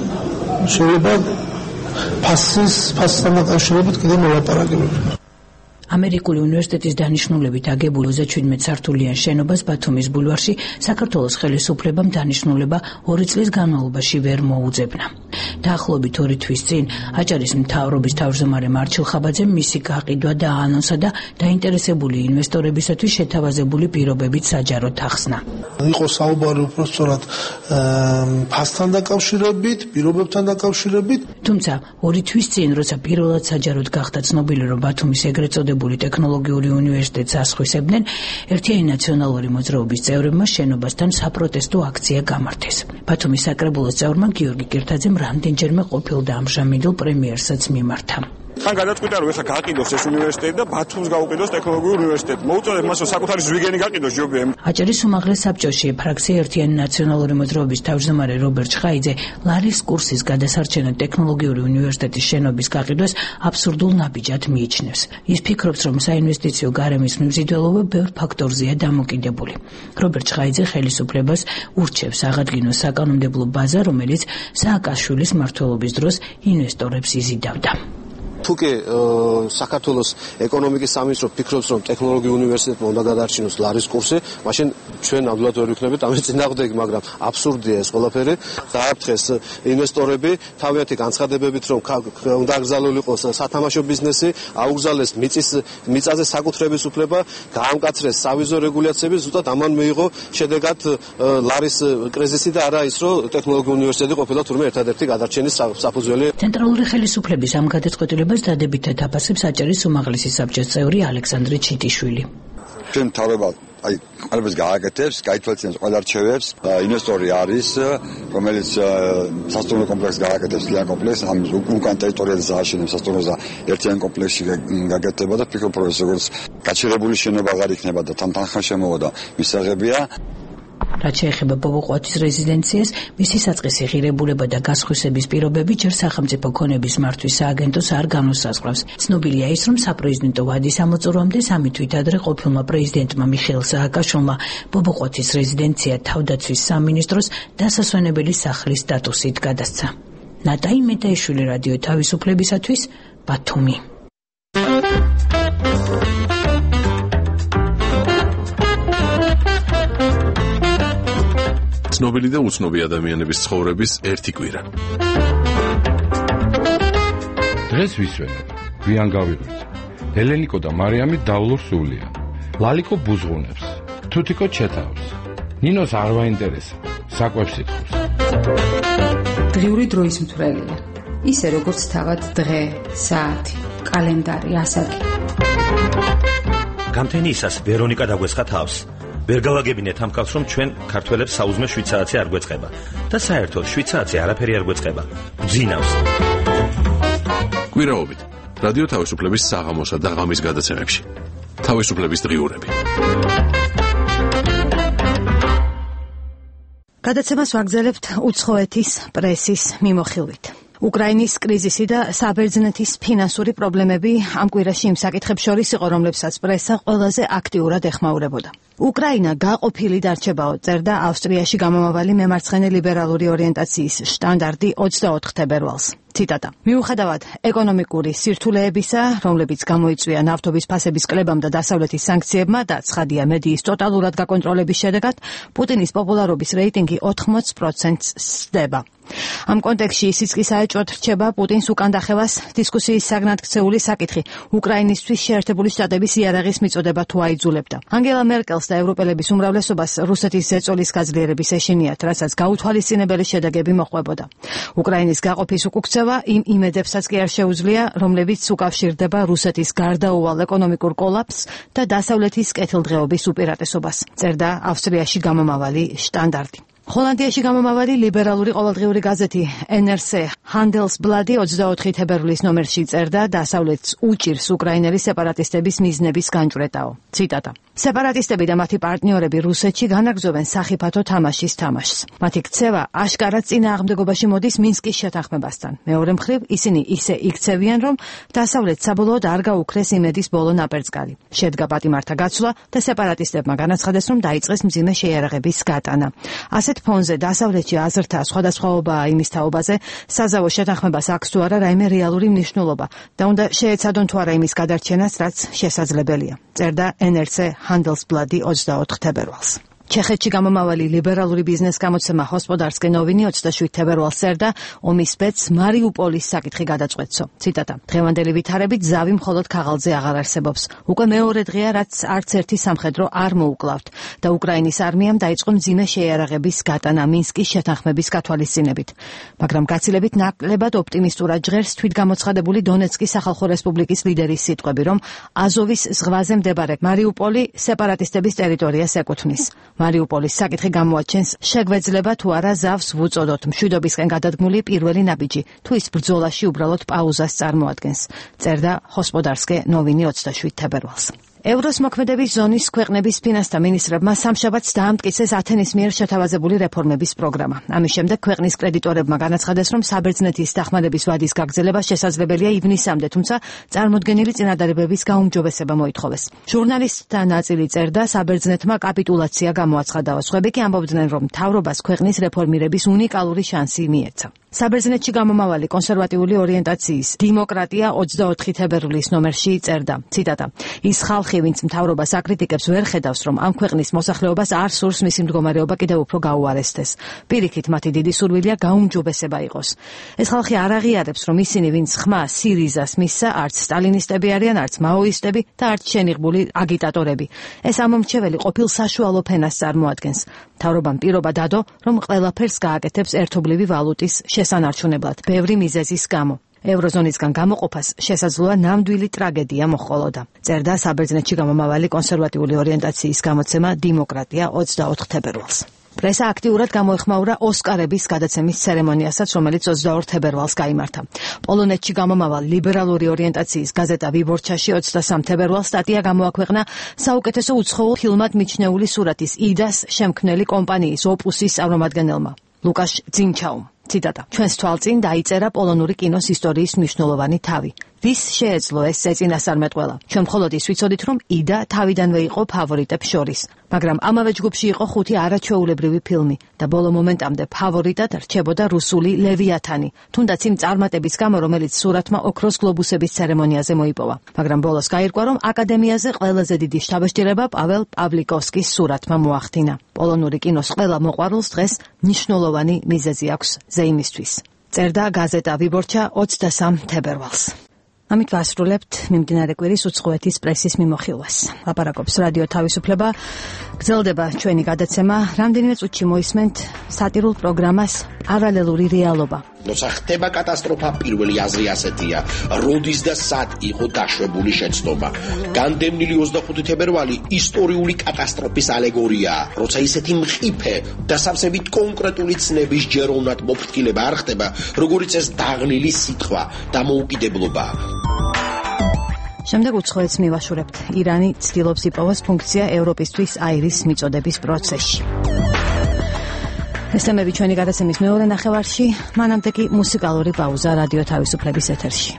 შეიძლება ფასის ფასთან დაკავშირებით კიდე მოლაპარაკებები. ამერიკული უნივერსიტეტის დანიშნულებით აგებულ ოცდაშვიდმეტ სართულიან შენობას ბათუმის ბულვარში საქართველოს ხელისუფლებამ დანიშნულება ორი წლის განმავლობაში ვერ მოუძებნა. დაახლოებით ორი თვის წინ აჭარის მთავრობის თავმჯდომარე არჩილ ხაბაძემ მისი გაყიდვა დაანონსა და დაინტერესებული ინვესტორებისათვის შეთავაზებული პირობებით საჯაროდ ახსნა. იყო საუბარი უпростоრად ფასთან დაკავშირებით, პირობებთან დაკავშირებით. თუმცა ორი თვის წინ, როცა პირველად საჯაროდ გახდა ცნობილი, რომ ბათუმის ეგრეთ წოდებული ტექნოლოგიური უნივერსიტეტს ასხვისებდნენ, ერთიანი ნაციონალური მოძრაობის წევრებმა შენობასთან საპროტესტო აქცია გამართეს. ბათუმის საკრებულოს წევრმა გიორგი კირთაძემ რამდენჯერმე ყოფილ და ამჟამინდელ პრემიერსაც მიმართა. თან გადაწყვიტა, რომ ეხლა გაყიდოს ეს უნივერსიტეტი და ბათუმს გაუყიდოს ტექნოლოგიური უნივერსიტეტი. მოუწოდეთ მას, რომ საკუთარი ზვიგენი გაყიდოს ჯობია. აჭარის უმაღლეს საბჭოში ფრაქცია ერთიანი ნაციონალური მოძრაობის თავმჯდომარე რობერტ ჩხაიძე ლარის კურსის გადასარჩენად ტექნოლოგიური უნივერსიტეტის შენობის გაყიდვას აბსურდულ ნაბიჯად მიიჩნევს. ის ფიქრობს, რომ საინვესტიციო გარემის მიმზიდველობა ბევრ ფაქტორზეა დამოკიდებული. რობერტ ჩხაიძე ხელისუფლებას ურჩევს აღადგინოს საკანონმდებლო ბაზა, რომელიც სააკაშვილის მმართველობის დროს ინვესტორებს იზიდავდა. თუკი საქართველოს ეკონომიკის სამინისტრო ფიქრობს, რომ ტექნოლოგიურ უნივერსიტეტმა უნდა გადაარჩინოს ლარის კურსი, მაშინ ჩვენ ნამდვილად ვერ ვიქნებით ამის წინააღმდეგ, მაგრამ აბსურდია ეს ყველაფერი. დააფრთხეს ინვესტორები თავიანთი განცხადებებით, რომ უნდა აკრძალული იყოს სათამაშო ბიზნესი, აუგზავნეს მიწის მიწაზე საკუთრების უფლება, გაამკაცრეს სავიზო რეგულაციები, ზუსტად ამან მიიღო შედეგად ლარის კრიზისი და არა ის, რომ ტექნოლოგიურ უნივერსიტეტი ყოფილა თურმე ერთადერთი გადარჩენის საფუძველი. ცენტრალური ხელისუფლების ამ გადაწყვეტილებას დადებითად აფასებს აჭარის უმაღლესი საბჭოს წევრი ალექსანდრე ჩიტიშვილი. ჩვენ თავება აი ყველაფერს გააკეთებს, გაითვალისწინებს ყველა რჩევებს. ინვესტორი არის, რომელიც სასტუმრო კომპლექსს გააკეთებს, ლიან კომპლექსს, ამ უკან ტერიტორიაზე დააშენებს სასტუმროს და ერთიან კომპლექსში გაკეთდება და ფიქრობ, რომ როგორც გაჩერებული შენობა აღარ იქნება და თანხა შემოვა და მისაღებია. რაც შეეხება ბობოყვათის რეზიდენციას, მისი საწყისი ღირებულება და გასხვისების პირობები ჯერ სახელმწიფო ქონების მართვის სააგენტოს არ განუსაზღვრავს. ცნობილია ის, რომ საპრეზიდენტო ვადის ამოწურვამდე სამი თვით ადრე ყოფილმა პრეზიდენტმა მიხეილ სააკაშვილმა ბობოყვათის რეზიდენცია თავდაცვის სამინისტროს დასასვენებელი სახლის სტატუსით გადასცა. ნატაი მეტაიშვილი, რადიო თავისუფლებისათვის, ბათუმი. ცნობილი და უცნობი ადამიანების ცხოვრების ერთი კვირა. დღეს ვისვენებ, გვიან გავიღვიძე. ელენიკო და მარიამი დავლურ სულიან. ლალიკო ბუზღუნებს, თუთიკო ჩეთავს. ნინოს არ ვაინტერესა, საკვებს ითხოვს. დღიური დროის მთვრელია. ისე როგორც თავად დღე, საათი, კალენდარი, ასაკი. გამთენიისას ვერონიკა დაგვესხა თავს. ვერ გავაგებინეთ ამ კაცს, რომ ჩვენ ქართველებს საუზმე შვიდ საათი არ გვეწყება და საერთოდ შვიდ საათი არაფერი არ გვეწყება. გძინავს. კვირაობით რადიო თავისუფლების საღამოსა და ღამის გადაცემებში. თავისუფლების დღიურები. გადაცემას ვაგრძელებთ უცხოეთის პრესის მიმოხილვით. უკრაინის კრიზისი და საბერძნეთის ფინანსური პრობლემები ამ კვირაში იმ საკითხებს შორის იყო, რომლებსაც პრესა ყველაზე აქტიურად ეხმაურებოდა. უკრაინა გაყოფილი დარჩებაო, წერდა ავსტრიაში გამომავალი მემარცხენე ლიბერალური ორიენტაციის შტანდარტი ოცდაოთხ თებერვალს. ციტატა: მიუხედავად ეკონომიკური სირთულეებისა, რომლებიც გამოიწვია ნავთობის ფასების კლებამ და დასავლეთის სანქციებმა და ცხადია მედიის ტოტალურად გაკონტროლების შედეგად, პუტინის პოპულარობის რეიტინგი ოთხმოც პროცენტს სდება. ამ კონტექსტში ისიც კი საეჭვოდ რჩება პუტინს უკან დახევას დისკუსიის საგნად ქცეული საკითხი: უკრაინისთვის შეერთებული შტატების იარაღის მიწოდება თუ აიძულებდა. ანგელა მერკელს და ევროპელების უმრავლესობას რუსეთის ზეწოლის გაძლიერების ეშინიათ, რასაც გაუთვალისწინებელი შედეგები მოჰყვებოდა. უკრაინის გაყოფის უკუქცევა იმ იმედებსაც კი არ შეუძლია, რომლებიც უკავშირდება რუსეთის გარდაუვალ ეკონომიკურ კოლაფსს და დასავლეთის კეთილდღეობის უპირატესობას, წერდა ავსტრიაში გამომავალი შტანდარტი. ჰოლანდიაში გამომავალი ლიბერალური ყოველდღიური გაზეთი ენ er es Handelsblatt ოცდაოთხი თებერვლის ნომერში წერდა დასავლეთს უჭირს უკრაინელი სეპარატისტების მიზნების განჭვრეტაო. ციტატა: სეპარატისტები და მათი პარტნიორები რუსეთში განაგრძობენ სახიფათო თამაშის თამაშს. მათი ქცევა აშკარად წინააღმდეგობაში მოდის მინსკის შეთანხმებასთან. მეორე მხრივ ისინი ისე იქცევიან, რომ დასავლეთს საბოლოოდ არ გაუქრეს იმედის ბოლო ნაპერწკალი. შედგა პატიმართა გაცვლა და სეპარატისტებმა განაცხადეს, რომ დაიწყეს მძიმე შეიარაღების გატანა. ასეთ ფონზე დასავლეთში აზრთა სხვადასხვაობაა იმის თაობაზე, საზავო შეთანხმებას აქვს თუ არა რაიმე რეალური მნიშვნელობა და უნდა შეეცადონ თუ არა იმის გადარჩენას, რაც შესაძლებელია, წერდა ენ er es Handelsblatt ოცდაოთხ თებერვალს. ჩეხეთში გამომავალი ლიბერალური ბიზნეს გამოცემა ჰოსპოდარსკე ნოვინი ოცდაშვიდ თებერვალს წერდა ომის ბედს მარიუპოლის საკითხი გადაწყვეტსო. ციტატა: დღევანდელი ვითარებით ზავი მხოლოდ ქაღალდზე აღარ არსებობს. უკვე მეორე დღეა, რაც არც ერთი სამხედრო არ მოუკლავთ და უკრაინის არმიამ დაიწყო მძიმე შეიარაღების გატანა მინსკის შეთანხმების გათვალისწინებით. მაგრამ გაცილებით ნაკლებად ოპტიმისტურად ჟღერს თვითგამოცხადებული დონეცკის სახალხო რესპუბლიკის ლიდერის სიტყვები, რომ აზოვის ზღვაზე მდებარე მარიუპოლი სეპარატისტების ტერიტორიას ეკუთვნის. მარიუპოლის საკითხი გამოაჩენს შეგვეძლება თუ არა ზავს ვუწოდოთ მშვიდობისკენ გადადგმული პირველი ნაბიჯი, თუ ის ბრძოლაში უბრალოდ პაუზას წარმოადგენს, წერდა ჰოსპოდარსკე ნოვინი ოცდაშვიდ თებერვალს. ევროს მოქმედების ზონის ქვეყნების ფინანსთა მინისტრებმა სამშაბათს დაამტკიცეს ათენის მიერ შეთავაზებული რეფორმების პროგრამა. ამის შემდეგ ქვეყნის კრედიტორებმა განაცხადეს, რომ საბერძნეთის დახმარების ვადის გაგრძელება შესაძლებელია ივნისამდე, თუმცა წარმოდგენილი წინადადებების გაუმჯობესება მოითხოვეს. ჟურნალისტთა ნაწილი წერდა, საბერძნეთმა კაპიტულაცია გამოაცხადა. სხვები კი ამბობდნენ, რომ მთავრობას ქვეყნის რეფორმირების უნიკალური შანსი მიეცა. საბერძნეთში გამომავალი კონსერვატიული ორიენტაციის დემოკრატია ოცდაოთხი თებერვლის ნომერში წერდა, ციტატა: "ის ხალხი, ვინც მთავრობას აკრიტიკებს, ვერ ხედავს, რომ ამ ქვეყნის მოსახლეობას არ სურს მისი მდგომარეობა კიდევ უფრო გაუარესდეს. პირიქით, მათი დიდი სურვილია გაუმჯობესება იყოს. ეს ხალხი არ აღიარებს, რომ ისინი, ვინც ხმა სირიზას მისცა, არც სტალინისტები არიან, არც მაოისტები და არც შენიღბული აგიტატორები. ეს ამომრჩეველი ყოფილ საშუალო ფენას წარმოადგენს. მთავრობამ პირობა დადო, რომ ყველაფერს გააკეთებს ერთობლივი ვალუტის შესანარჩუნებლად, ბევრი მიზეზის გამო. ევროზონისგან გამოყოფას შესაძლოა ნამდვილი ტრაგედია მოჰყოლოდა." წერდა საბერძნეთში გამომავალი კონსერვატიული ორიენტაციის გამოცემა დემოკრატია ოცდაოთხ თებერვალს. პრესა აქტიურად გამოეხმაურა ოსკარების გადაცემის ცერემონიასაც, რომელიც ოცდაორ თებერვალს გაიმართა. პოლონეთში გამომავალ ლიბერალური ორიენტაციის გაზეტა ვიბორჩაში ოცდასამ თებერვალს სტატია გამოაქვეყნა საუკეთესო უცხოურ ფილმად მიჩნეული სურათის იდას შემქმნელი კომპანიის ოპუსის წარმომადგენელმა, ლუკაშ ძინჩაუმ. ციტატა: "ჩვენს თვალწინ დაიწერა პოლონური კინოს ისტორიის მნიშვნელოვანი თავი. ვის შეეძლო ეს წინასწარმეტყველა? ჩვენ მხოლოდ ის ვიცოდით, რომ იდა თავიდანვე იყო ფავორიტებს შორის, მაგრამ ამავე ჯგუფში იყო ხუთი არაჩვეულებრივი ფილმი და ბოლო მომენტამდე ფავორიტად რჩებოდა რუსული ლევიათანი, თუნდაც იმ წარმატების გამო, რომელიც სურათმა ოქროს გლობუსების ცერემონიაზე მოიპოვა. მაგრამ ბოლოს გაირკვა, რომ აკადემიაზე ყველაზე დიდი შთაბეჭდილება პაվել პავლიკოვსკის სურათმა მოახდინა. პოლონური კინოს ყველა მოყვარულს დღეს მნიშვნელოვანი მიზეზი აქვს ზეიმისთვის", წერდა გაზეტა ვიბორჩა ოცდასამ თებერვალს. ამით ვასრულებთ მიმდინარე კვირის უცხოეთის პრესის მიმოხილვას. ლაპარაკობს რადიო თავისუფლება. გრძელდება ჩვენი გადაცემა. რამდენიმე წუთში მოისმენთ სატირულ პროგრამას პარალელური რეალობა. როცა ხდება კატასტროფა, პირველი აზრი ასეთია: როდის და სად იყო დაშვებული შეცდომა? განდევნილი ოცდახუთი თებერვალი ისტორიული კატასტროფის ალეგორიაა. როცა ისეთი მყიფე და სამსებით კონკრეტული ცნების ჯეროვნად მოფრთხილება არ ხდება, როგორც ეს დაღლილი სიტყვა დამოუკიდებლობა. შემდეგ უცხოეთს მივაშურებთ. ირანი ცდილობს იპოვოს ფუნქცია ევროპისთვის აირის მიწოდების პროცესში. ეს თემები ჩვენი გადაცემის მეორე ნახევარში, მანამდე კი მუსიკალური პაუზა რადიო თავისუფლების ეთერში.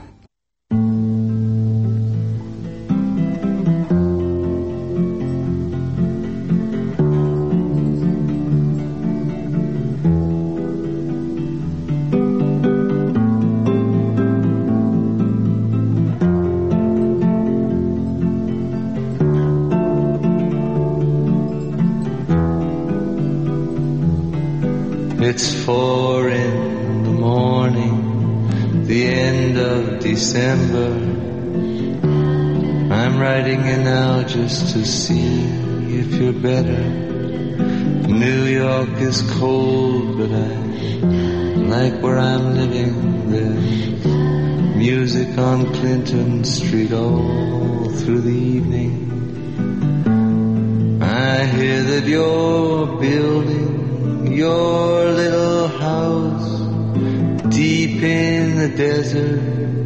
It's four in the morning, the end of December. I'm writing you now just to see if you're better. New York is cold, but I like where I'm living. There's music on Clinton Street all through the evening. I hear that you're building your little house deep in the desert.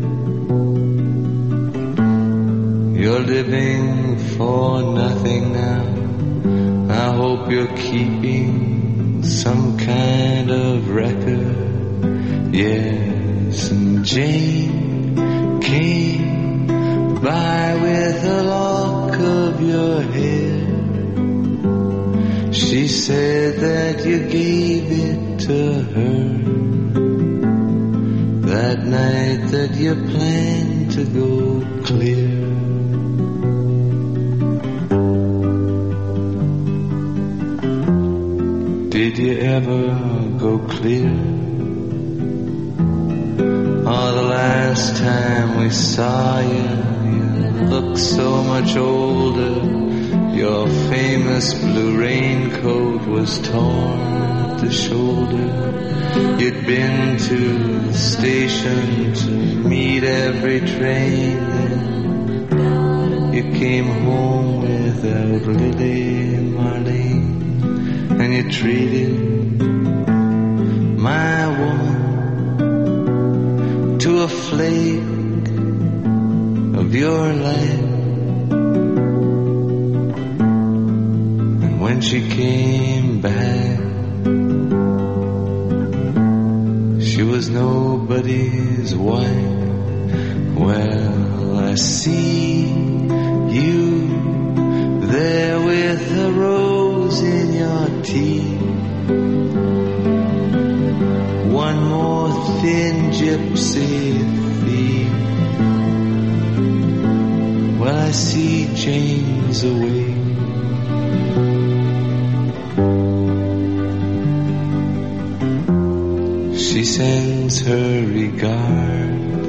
You're living for nothing now. I hope you're keeping some kind of record. Yes, and Jane came by with a lock of your hair. She said that you gave it to her that night that you planned to go clear. Did you ever go clear? Oh, the last time we saw you, you looked so much older. Your famous blue raincoat was torn at the shoulder. You'd been to the station to meet every train. Then you came home without Lily Marlene. And you treated my woman to a flake of your life. When she came back, she was nobody's wife. Well, I see you there with a rose in your teeth. One more thin gypsy thief. Well, I see Jane's away. She sends her regard.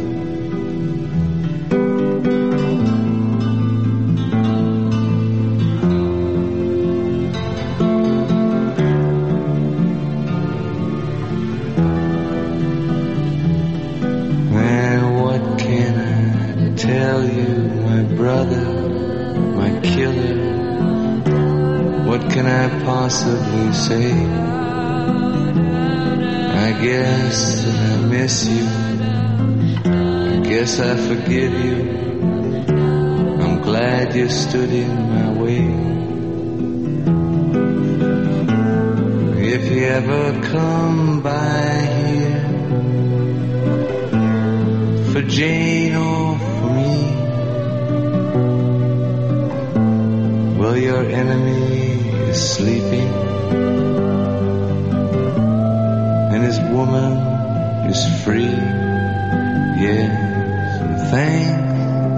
Man, what can I tell you, my brother, my killer? What can I possibly say? I guess that I miss you. I guess I forgive you. I'm glad you stood in my way. If you ever come by here, for Jane or for me, well, your enemy is sleeping, and his woman is free. Yes, and thanks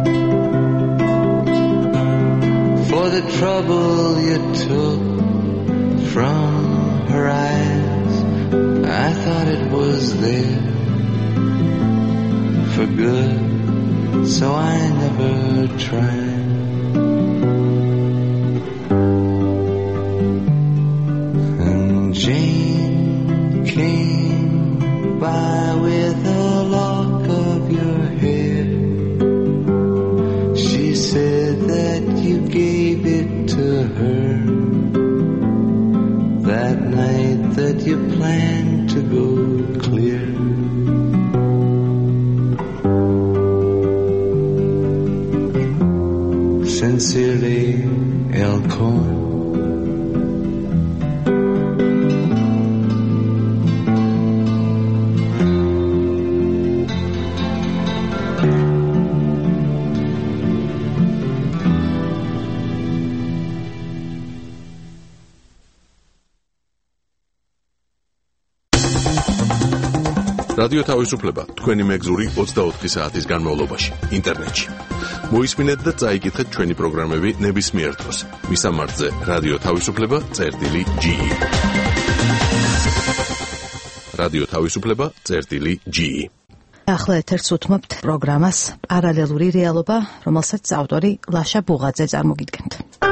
for the trouble you took from her eyes. I thought it was there for good, so I never tried. And Jane came by with a lock of your hair. She said that you gave it to her that night that you planned to go clear. Sincerely, Elkhorn. რადიო თავისუფლება თქვენი მეგზური ოცდაოთხი საათის განმავლობაში ინტერნეტში. მოისმინეთ და წაიკითხეთ ჩვენი პროგრამები ნებისმიერ დროს. მისამართზე რადიო თავისუფლება წერტილი ჯი ი. რადიო თავისუფლება წერტილი ჯი ი. ახლა ეთერს უთმობთ პროგრამას პარალელური რეალობა, რომელსაც ავტორი ლაშა ბუღაძე წარმოგიდგენთ.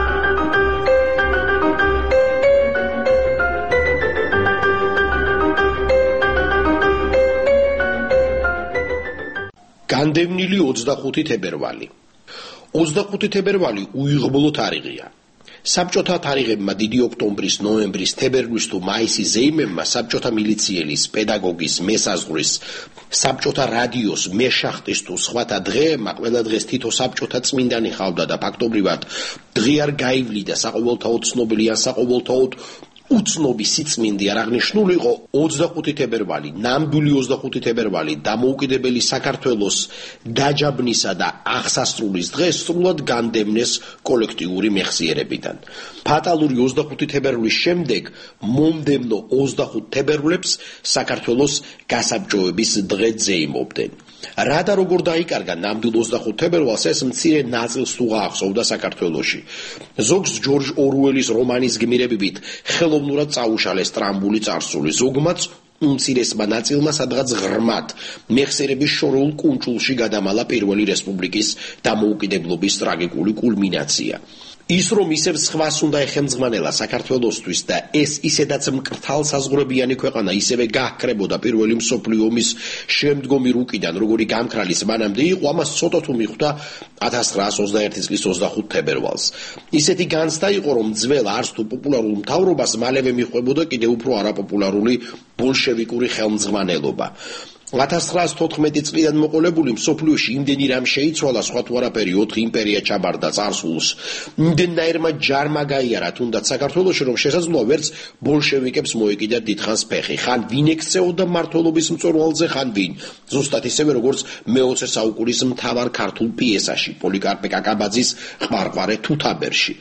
განდევნილი ოცდახუთი თებერვალი. ოცდახუთი თებერვალი უიღბლო თარიღია. საბჭოთა თარიღებმა დიდი ოქტომბრის, ნოემბრის, თებერვლის თუ მაისის ზეიმებმა საბჭოთა მილიციელის, პედაგოგის, მესაზღვრის, საბჭოთა რადიოს, მეშახტის თუ სხვათა დღეებმა ყველა დღეს თითო საბჭოთა წმინდანი ხავდა და ფაქტობრივად დღე არ გაივლიდა საყოველთაოდ ცნობილი ან საყოველთაოდ უცნობი სიწმინდე არ აღნიშნულიყო. ოცდახუთი თებერვალი, ნამდვილი ოცდახუთი თებერვალი დამოუკიდებელი საქართველოს დაჯაბნისა და აღსასრულის დღეს სრულად განდევნეს კოლექტიური მეხსიერებიდან. ფატალური ოცდახუთი თებერვლის შემდეგ მომდევნო ოცდახუთ თებერვლებს საქართველოს გასაბჭოების დღე ზეიმობდნენ. რა და როგორ დაიკარგა ნამდვილ ოცდახუთ თებერვალს, ეს მცირე ნაწილს თუ გაახსოვდა საქართველოში. ზოგს ჯორჯ ორუელის რომანის გმირებივით ხელოვნურად წაუშალეს ტრამბული წარსული, ზოგმაც უმცირესმა ნაწილმა სადღაც ღრმად მეხსიერების შორეულ კუნჭულში გადამალა პირველი რესპუბლიკის დამოუკიდებლობის ტრაგიკული კულმინაცია. ის რომ ისევ სხვას უნდა ეხემძღვანელა საქართველოსთვის და ეს ისედაც მკრთალსაზღვრებიანი ქვეყანა ისევე გაჰქრებოდა პირველი მსოფლიო ომის შემდგომი რუკიდან, როგორი გამქრალის მანამდე იყო, ამას ცოტა თუ მიხვდა ათას ცხრაას ოცდაერთი წლის ოცდახუთ თებერვალს. ისეთი განცდა იყო, რომ ძველ არც თუ პოპულარულ მთავრობას მალევე მიხვდებოდა კიდევ უფრო არაპოპულარული ბოლშევიკური ხელმძღვანელობა. ათას ცხრაას თოთხმეტი წლიდან მოყოლებული მსოფლიოში იმდენი რამ შეიცვალა, სხვა თუ არაფერი, ოთხი იმპერია ჩაბარდა წარსულს. იმდენნაირმა ჯარმა გაიარა თუნდაც საქართველოში, რომ შესაძლოა ვერც ბოლშევიკებს მოეკიდა დიდხანს ფეხი. ხან ვინ ექცეოდა მმართველობის მწვერვალზე, ხან ვინ. ზუსტად ისევე როგორც მეოცე საუკუნის მთავარ ქართულ პიესაში, პოლიკარპე კაკაბაძის ყმარყმარე თუთაბერში.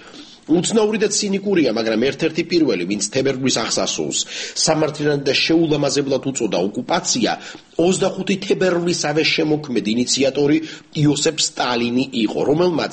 უცნაური და ცინიკურია, მაგრამ ერთ-ერთი პირველი, ვინც თებერვლის აღსასრულს სამართლიანად და შეულამაზებლად უწოდა ოკუპაცია, ოცდახუთი თებერვლისავე შემოქმედი ინიციატორი იოსებ სტალინი იყო, რომელმაც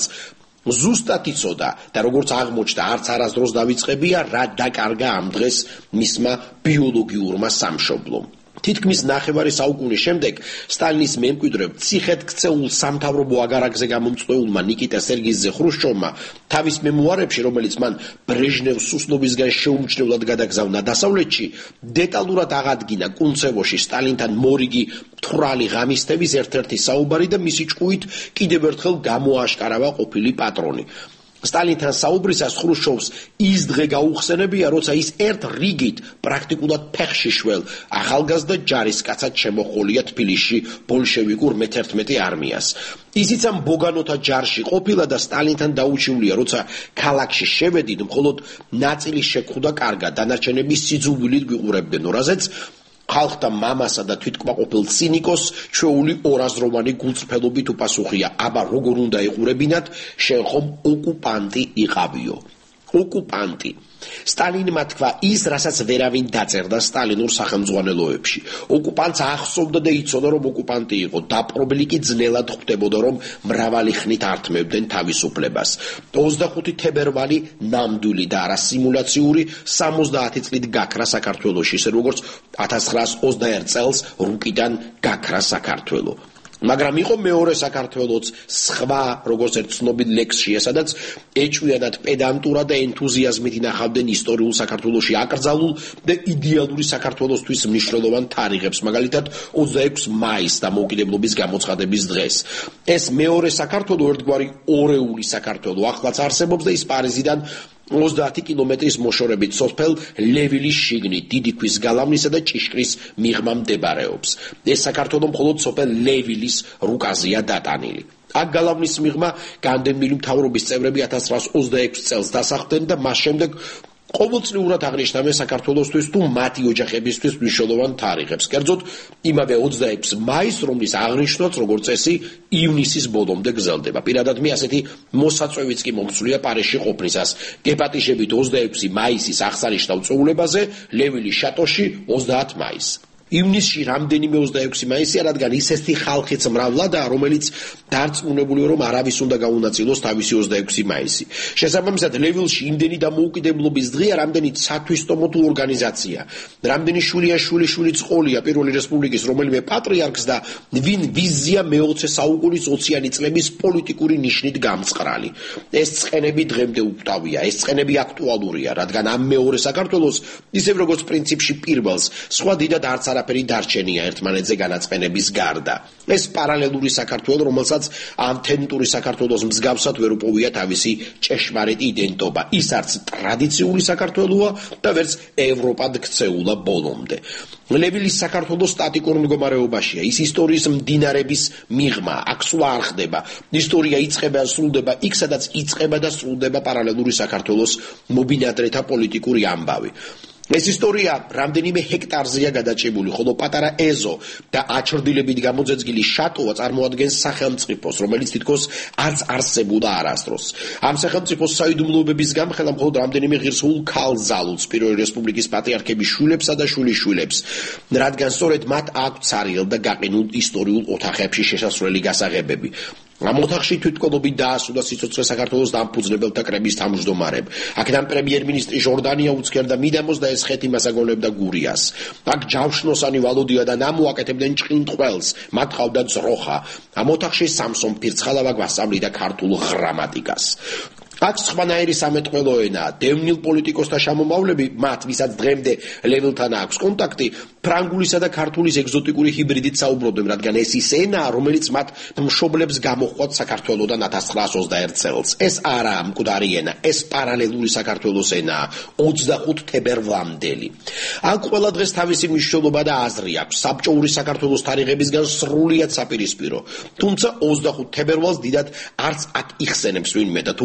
ზუსტად იცოდა და როგორც აღმოჩნდა, არც არასდროს დავიწყებია, რა დაკარგა ამ დღეს მისმა ბიოლოგიურმა სამშობლომ. თითქმის ნახევარი საუკუნის შემდეგ სტალინის მემკვიდრე ციხედ ქცეულ სამთავრობო აგარაკზე გამომწვეულმა ნიკიტა სერგეიძე ხრუშჩოვმა თავის მემუარებში, რომელიც მან ბრეჟნევს სუსლობისგან შეუმჩნევლად გადაგზავნა დასავლეთში, დეტალურად აღადგინა კუნცევოში სტალინთან მორიგი მთვრალი ღამისთების ერთ-ერთი საუბარი და მისი ჭკუით კიდევ ერთხელ გამოაშკარავა ყოფილი პატრონი. სტალინთან საუბრისას ხრუშჩოვს ის დღე გაუხსენებია, როცა ის ერთ რიგით პრაქტიკულად ფეხში შველ ახალგაზრდა ჯარისკაცად შემოჰყოლია თბილისში ბოლშევიკურ მეთერთმეტე არმიას. ისიც ამ ბოგანოთა ჯარში ყოფილა და სტალინთან დაუჩივლია, როცა ქალაქში შევედით, მხოლოდ ნაწილი შეგხვდა კარგად, დანარჩენები სიძულვილით გვიყურებდნენ, რაზეც ხალხთა მამასა და თვითკმაყოფილ ცინიკოს ჩვეული ორაზროვანი გულწრფელობით უპასუხია, აბა როგორ უნდა იყურებინათ, შენ ხომ ოკუპანტი იყავიო. ოკუპანტი. სტალინმა თქვა ის, რასაც ვერავინ დაწერდა სტალინურ სახელმძღვანელოებში. ოკუპანტს ახსოვდა და იცოდა, რომ ოკუპანტი იყო, დაპყრობილი კი ძნელად ხვდებოდა, რომ მრავალი ხნით ართმევდნენ თავისუფლებას. ოცდახუთი თებერვალი ნამდვილი და არა სიმულაციური სამოცდაათი წლით გაქრა საქართველოში, ისე როგორც ათას ცხრაას ოცდაერთ წელს რუკიდან გაქრა საქართველო. მაგრამ იყო მეორე საქართველოც სხვა, როგორც ერთ ცნობილ ლექსშია, სადაც ეჭვიანად პედანტურად და ენთუზიაზმით ინახავდნენ ისტორიულ საქართველოში აკრძალულ და იდეალური საქართველოსთვის მნიშვნელოვან თარიღებს, მაგალითად ოცდაექვსი მაისს დამოუკიდებლობის გამოცხადების დღეს. ეს მეორე საქართველო ერთგვარი ორეული საქართველო ახლაც არსებობს და ის პარიზიდან ოცდაათი კილომეტრის მოშორებით სოფელ ლევილის შიგნით, დიდი ქვის გალავნისა და ჭიშკრის მიღმა მდებარეობს. ეს საქართველო მხოლოდ სოფელ ლევილის რუკაზეა დატანილი. აქ გალავნის მიღმა განდევნილი მთავრობის წევრები ათას ცხრაას ოცდაექვსი წელს დასახლდნენ და მას შემდეგ ყოველწლიურად აღნიშნავენ საქართველოსთვის თუ მათი ოჯახებისთვის მნიშვნელოვან თარიღებს. კერძოდ, იმავე ოცდაექვსი მაისს, რომლის აღნიშვნაც როგორც წესი ივნისის ბოლომდე გრძელდება. პირადად მე ასეთი მოსაწვევიც კი მომსულია პარიზში ყოფნისას. გეპატიჟებით ოცდაექვსი მაისის აღსანიშნავ წვეულებაზე ლევილის შატოში ოცდაათი მაისი. ივნისში რამდენიმე ოცდაექვსი მაისია, რადგან ისეთი ხალხიც მრავლადაა, რომელიც დარწმუნებულია, რომ არავის უნდა გაუნაწილოს თავისი ოცდაექვსი მაისი. შესაბამისად, ლევილში იმდენი დამოუკიდებლობის დღეა, რამდენიც სათვისტომო თუ ორგანიზაცია, რამდენი შვილია შვილიშვილი წყოლია პირველი რესპუბლიკის რომელიმე პატრიარქს და ვინ ვიზია მეოცე საუკუნის ოციანი წლების პოლიტიკური ნიშნით გამწყრალი. ეს ცხენები დღემდე უკტავია, ეს ცხენები აქტუალურია, რადგან ამ მეორე საქართველოს, ისევ როგორც პრინციპში პირველს, სხვა დიდად არც არაფერი დარჩენია ერთმანეთზე განაწყენების გარდა. ეს პარალელური საქართველო, რომელსაც ამთენტური საქართველოს მსგავსად ვერ უპოვია თავისი ჭეშმარიტი იდენტობა. ის არც ტრადიციული საქართველოა და ვერც ევროპად ქცეულა ბოლომდე. ლევილის საქართველოს სტატიკურ მდგომარეობაშია. ის ისტორიის მდინარების მიღმა, აქ სულ არ ხდება. ისტორია იწყება და სრულდება იქ, სადაც იწყება და სრულდება პარალელური საქართველოს მობინადრეთა პოლიტიკური ამბავი. ეს ისტორია რამდენიმე ჰექტარზეა გადაჭიმული, ხოლო პატარა ეზო და აჩრდილებით გამოძეძგილი შატოა წარმოადგენს სახელმწიფოს, რომელიც თითქოს არც არსებულა არასდროს. ამ სახელმწიფოს საიდუმლოებების გამხელა მხოლოდ რამდენიმე ღირსეულ ქალს ზალუց პირველი რესპუბლიკის პატრიარქების შვილებსა და შვილიშვილებს, რადგან სწორედ მათ აქვთ ცარიელ და გაყინულ ისტორიულ ოთახებში შესასვლელი გასაღებები. ამ ოთახში თვითმკვლელობით დაასრულა სიცოცხლე საქართველოს დამფუძნებელთა კრების თავმჯდომარემ. აქედან პრემიერ-მინისტრი ჟორდანია უცქერდა მიდამოს და ეს ხეთი მასაგონებდა გურიას. აქ ჯავშნოსანი ვალოდია და ნამოაკეთებდნენ ჭყინტყველს, მათ ყავდათ ძროხა. ამ ოთახში სამსონ ფირცხალავა გვასწავლიდა ქართულ გრამატიკას. აქ სხვანაირი სამეთყველო ენაა. დევნილ პოლიტიკოსთა შამომავლები, მათ ვისაც დღემდე ლევილთან აქვს კონტაქტი, ფრანგულისა და ქართულის ეგზოტიკური ჰიბრიდით საუბრობდნენ, რადგან ეს ის ენაა, რომელიც მათ მშობლებს გამოჰყვათ საქართველოდან ათას ცხრაას ოცდაერთ წელს. ეს არაა მკვდარი ენა, ეს პარალელური საქართველოს ენაა, ოცდახუთი თებერვლამდელი. აქ ყველა დღეს თავისი მნიშვნელობა და აზრი აქვს. საბჭოური საქართველოს თარიღებისგან სრულიად საპირისპირო. თუმცა ოცდახუთი თებერვალს დიდად არც აქ იხსენებს ვინმე და თუ მაინც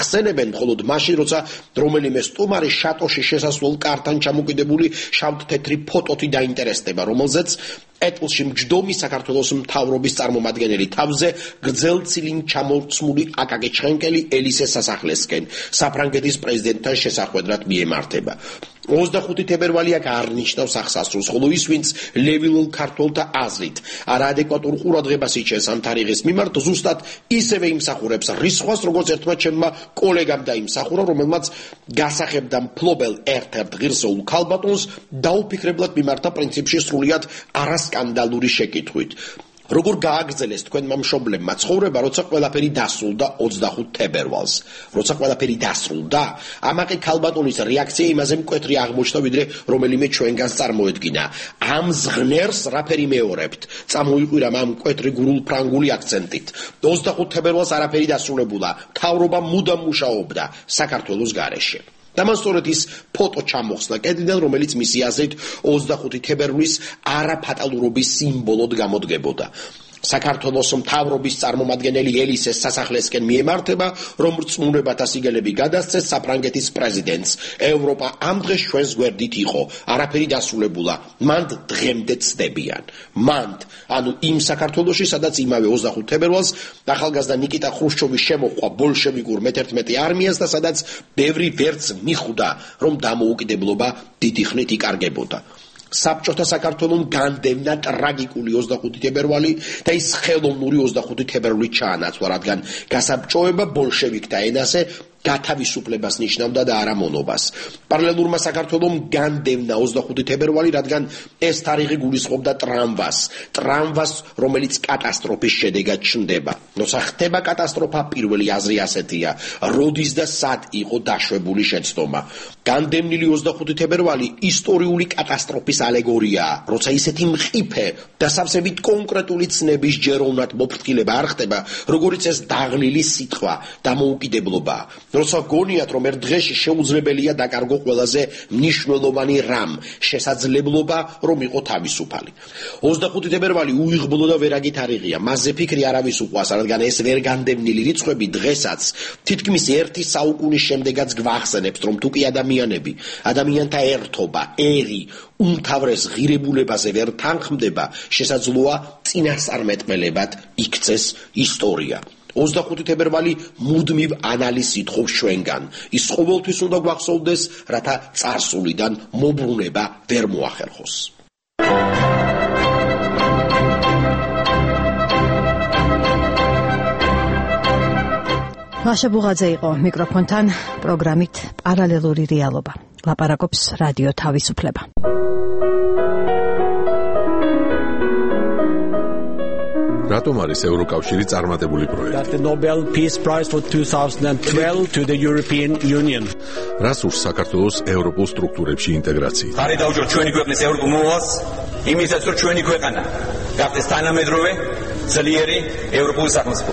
გახსენებენ მხოლოდ მაშინ, როცა რომელიმე სტუმარი შატოში შესასვლელ კართან ჩამოკიდებული შავ-თეთრი ფოტოთი დაინტერესდება, რომელზეც ეტლში მჯდომი საქართველოს მთავრობის წარმომადგენელი თავზე გრძელწილინ ჩამორცმული აკაკი ჩხენკელი ელისეს სასახლესკენ საფრანგეთის პრეზიდენტთან შესახვედრად მიემართება. ოცდახუთი თებერვალი აქ არ ნიშნავს აღსასრულს, ხოლო ის, ვინც ლევილულ ქართველთა აზრით არაადეკვატურ ყურადღებას იჩენს ამ თარიღის მიმართ, ზუსტად ისევე იმსახურებს რისხვას, როგორც ერთმა ჩემმა კოლეგამ დაიმსახურა, რომელმაც გასახებდა მფლობელ ერთ-ერთ ღირსეულ ქალბატონს დაუფიქრებლად მიმართა პრინციპში სრულიად არასკანდალური შეკითხვით. როგორ გააგრძელეს თქვენმა მშობლებმა ცხოვრება, როცა ყველაფერი დასრულდა ოცდახუთ თებერვალს? როცა ყველაფერი დასრულდა, ამაყი ქალბატონის რეაქცია იმაზე მკვეთრი აღმოჩნდა, ვიდრე რომელიმე ჩვენგანს წარმოედგინა. ამ ზღნერს რაფერი მეორებთ? წამოიყვირა ამ მკვეთრი გურულფრანგული აქცენტით. ოცდახუთ თებერვალს არაფერი დასრულებულა. მთავრობა მუდამ მუშაობდა საქართველოს გარეშე. და მან სწორედ ის ფოტო ჩამოხსნა კედლიდან, რომელიც მისი აზრით ოცდახუთი თებერვლის არაფატალურობის სიმბოლოდ გამოდგებოდა. საქართველოს მთავრობის წარმომადგენელი ელისეს სასახლესკენ მიემართება, რომ რწმუნებათა სიგელები გადასცეს საფრანგეთის პრეზიდენტს. ევროპა ამ დღეს ჩვენს გვერდით იყო, არაფერი დასრულებულა, მანდ დღემდე ცდებიან. მანდ, ანუ იმ საქართველოში, სადაც იმავე ოცდახუთ თებერვალს ახალგაზრდა ნიკიტა ხრუშჩოვი შემოჰყვა ბოლშევიკურ მეთერთმეტე არმიას და სადაც ბევრი ვერც მიხვდა, რომ დამოუკიდებლობა დიდი ხნით იკარგებოდა. საბჭოთა საქართველოს განდევნა ტრაგიკული ოცდახუთი თებერვალი და ის ხელოვნური ოცდახუთი თებერვალი ჩაანაცვლა, რადგან გასაბჭოება ბოლშევიკთა ენაზე გათავისუფლებას ნიშნავდა და არა მონობას. პარალელურმა საქართველოს განდევნა ოცდახუთი თებერვალი, რადგან ეს თარიღი გულისხმობდა ტრამვას, ტრამვას, რომელიც კატასტროფის შედეგად ჩნდება. როცა ხდება კატასტროფა, პირველი აზრი ასეთია: როდის და სად იყო დაშვებული შეცდომა? განდევნილი ოცდახუთი თებერვალი ისტორიული კატასტროფის ალეგორიაა, როცა ისეთი მყიფე და სავსებით კონკრეტული ცნების ჯეროვნად მოფრთხილება არ ხდება, როგორიც ეს დაღლილი სიტყვა დამოუკიდებლობა. როცა გონიათ, რომ ერთ დღეში შეუძლებელია დაკარგო ყველაზე მნიშვნელოვანი რამ, შესაძლებლობა, რომ იყო თავისუფალი. ოცდახუთი თებერვალი უიღბლო და ვერაგი თარიღია, მასზე ფიქრი არავის უყვას, რადგან ეს ვერ განდევნილი რიცხვები დღესაც, თითქმის ერთი საუკუნის შემდეგაც გვახსენებს, რომ თუ კი ადამიანები, ადამიანთა ერთობა, ერი, უმთავრეს ღირებულებაზე ვერ თანხმდება, შესაძლოა წინასწარმეტყველებად იქცეს ისტორია. ოცდახუთი თებერვალი მუდმივ ანალიზით ხოვს ჩვენგან. ის ყოველთვის უნდა გვახსოვდეს, რათა წარსულიდან მობრუნება ვერ მოახერხოს. ლაშა ბუღაძე იყო მიკროფონთან პროგრამით პარალელური რეალობა. ლაპარაკობს რადიო თავისუფლება. რატომ არის ევროკავშირი წარმატებული პროექტი? The Nobel Peace Prize for twenty twelve to the European Union. რას ურს საქართველოს ევროპულ სტრუქტურებში ინტეგრაციით? ხარი დაუჭიროთ ჩვენი ქვეყნის ევროპულ მოვალს, იმისაც რომ ჩვენი ქვეყანა გახდეს თანამედროვე, ძლიერი ევროპული სახელმწიფო.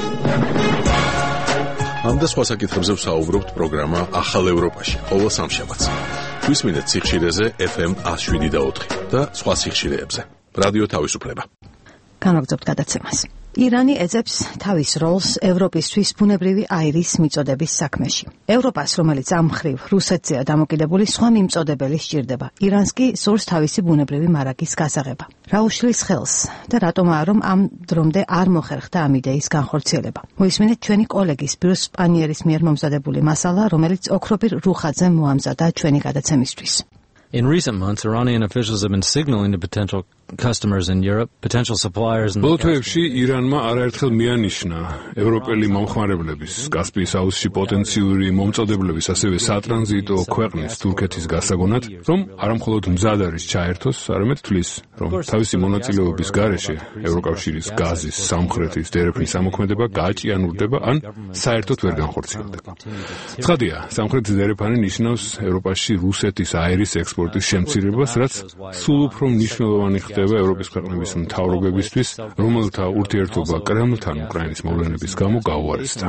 ამ და სხვა საკითხებზე ვსაუბრობთ პროგრამა ახალ ევროპაში, ყოველ სამშაბათს. გვისმინეთ სიხშირეზე ეფ ემ one oh seven და ოთხი და სხვა სიხშირეებზე. რადიო თავისუფლება. განაგრძობთ გადაცემას. ირანი ეძებს თავის როლს ევროპისთვის ბუნებრივი აირის მიწოდების საქმეში. ევროპას, რომელიც ამ მხრივ რუსეთზეა დამოკიდებული, სხვა მიმწოდებელი სჭირდება. ირანს კი სურს თავისი ბუნებრივი მარაგის გასაღება. რა უშლის ხელს და რატომაა, რომ ამ დრომდე არ მოხერხდა ამ იდეის განხორციელება? მოისმინეთ ჩვენი კოლეგის ბრიუს პანიერის მიერ მომზადებული მასალა, რომელიც ოქრობირ რუხაძე მოამზადა ჩვენი გადაცემისთვის. In recent months, Iranian officials have been signaling to potential customers in Europe, potential suppliers in ბოლოებში ირანმა არაერთხელ მიანიშნა ევროპელი მომხმარებლების, კასპიის აუზში პოტენციური მომწოდებლების, ასევე სატრანზიტო ქვეყნის თურქეთის გასაგონად, რომ არამხოლოდ მზად არის ჩაერთოს, არამედ თვლის, რომ თავისი მონაწილეობის გარეშე ევროკავშირის გაზის, სამხრეთის, დერეფნის ამოქმედება გააჭიანურდება ან საერთოდ ვერ განხორციელდება. ცხადია, სამხრეთის დერეფანი ნიშნავს ევროპაში რუსეთის აირის ექსპორტის შემცირებას, რაც სულ უფრო მნიშვნელოვანი ხდება ევროპის ქვეყნების მთავრობებისთვის, რომელთა ურთიერთობა კრემლთან უკრაინის მოვლენების გამო გაუარესდა.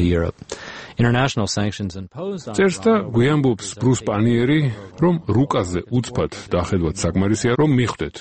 წერს და გვიამბობს ბრიუს პანიერი, რომ რუკაზე უცბად დახედვათ საკმარისია, რომ მიხვდეთ.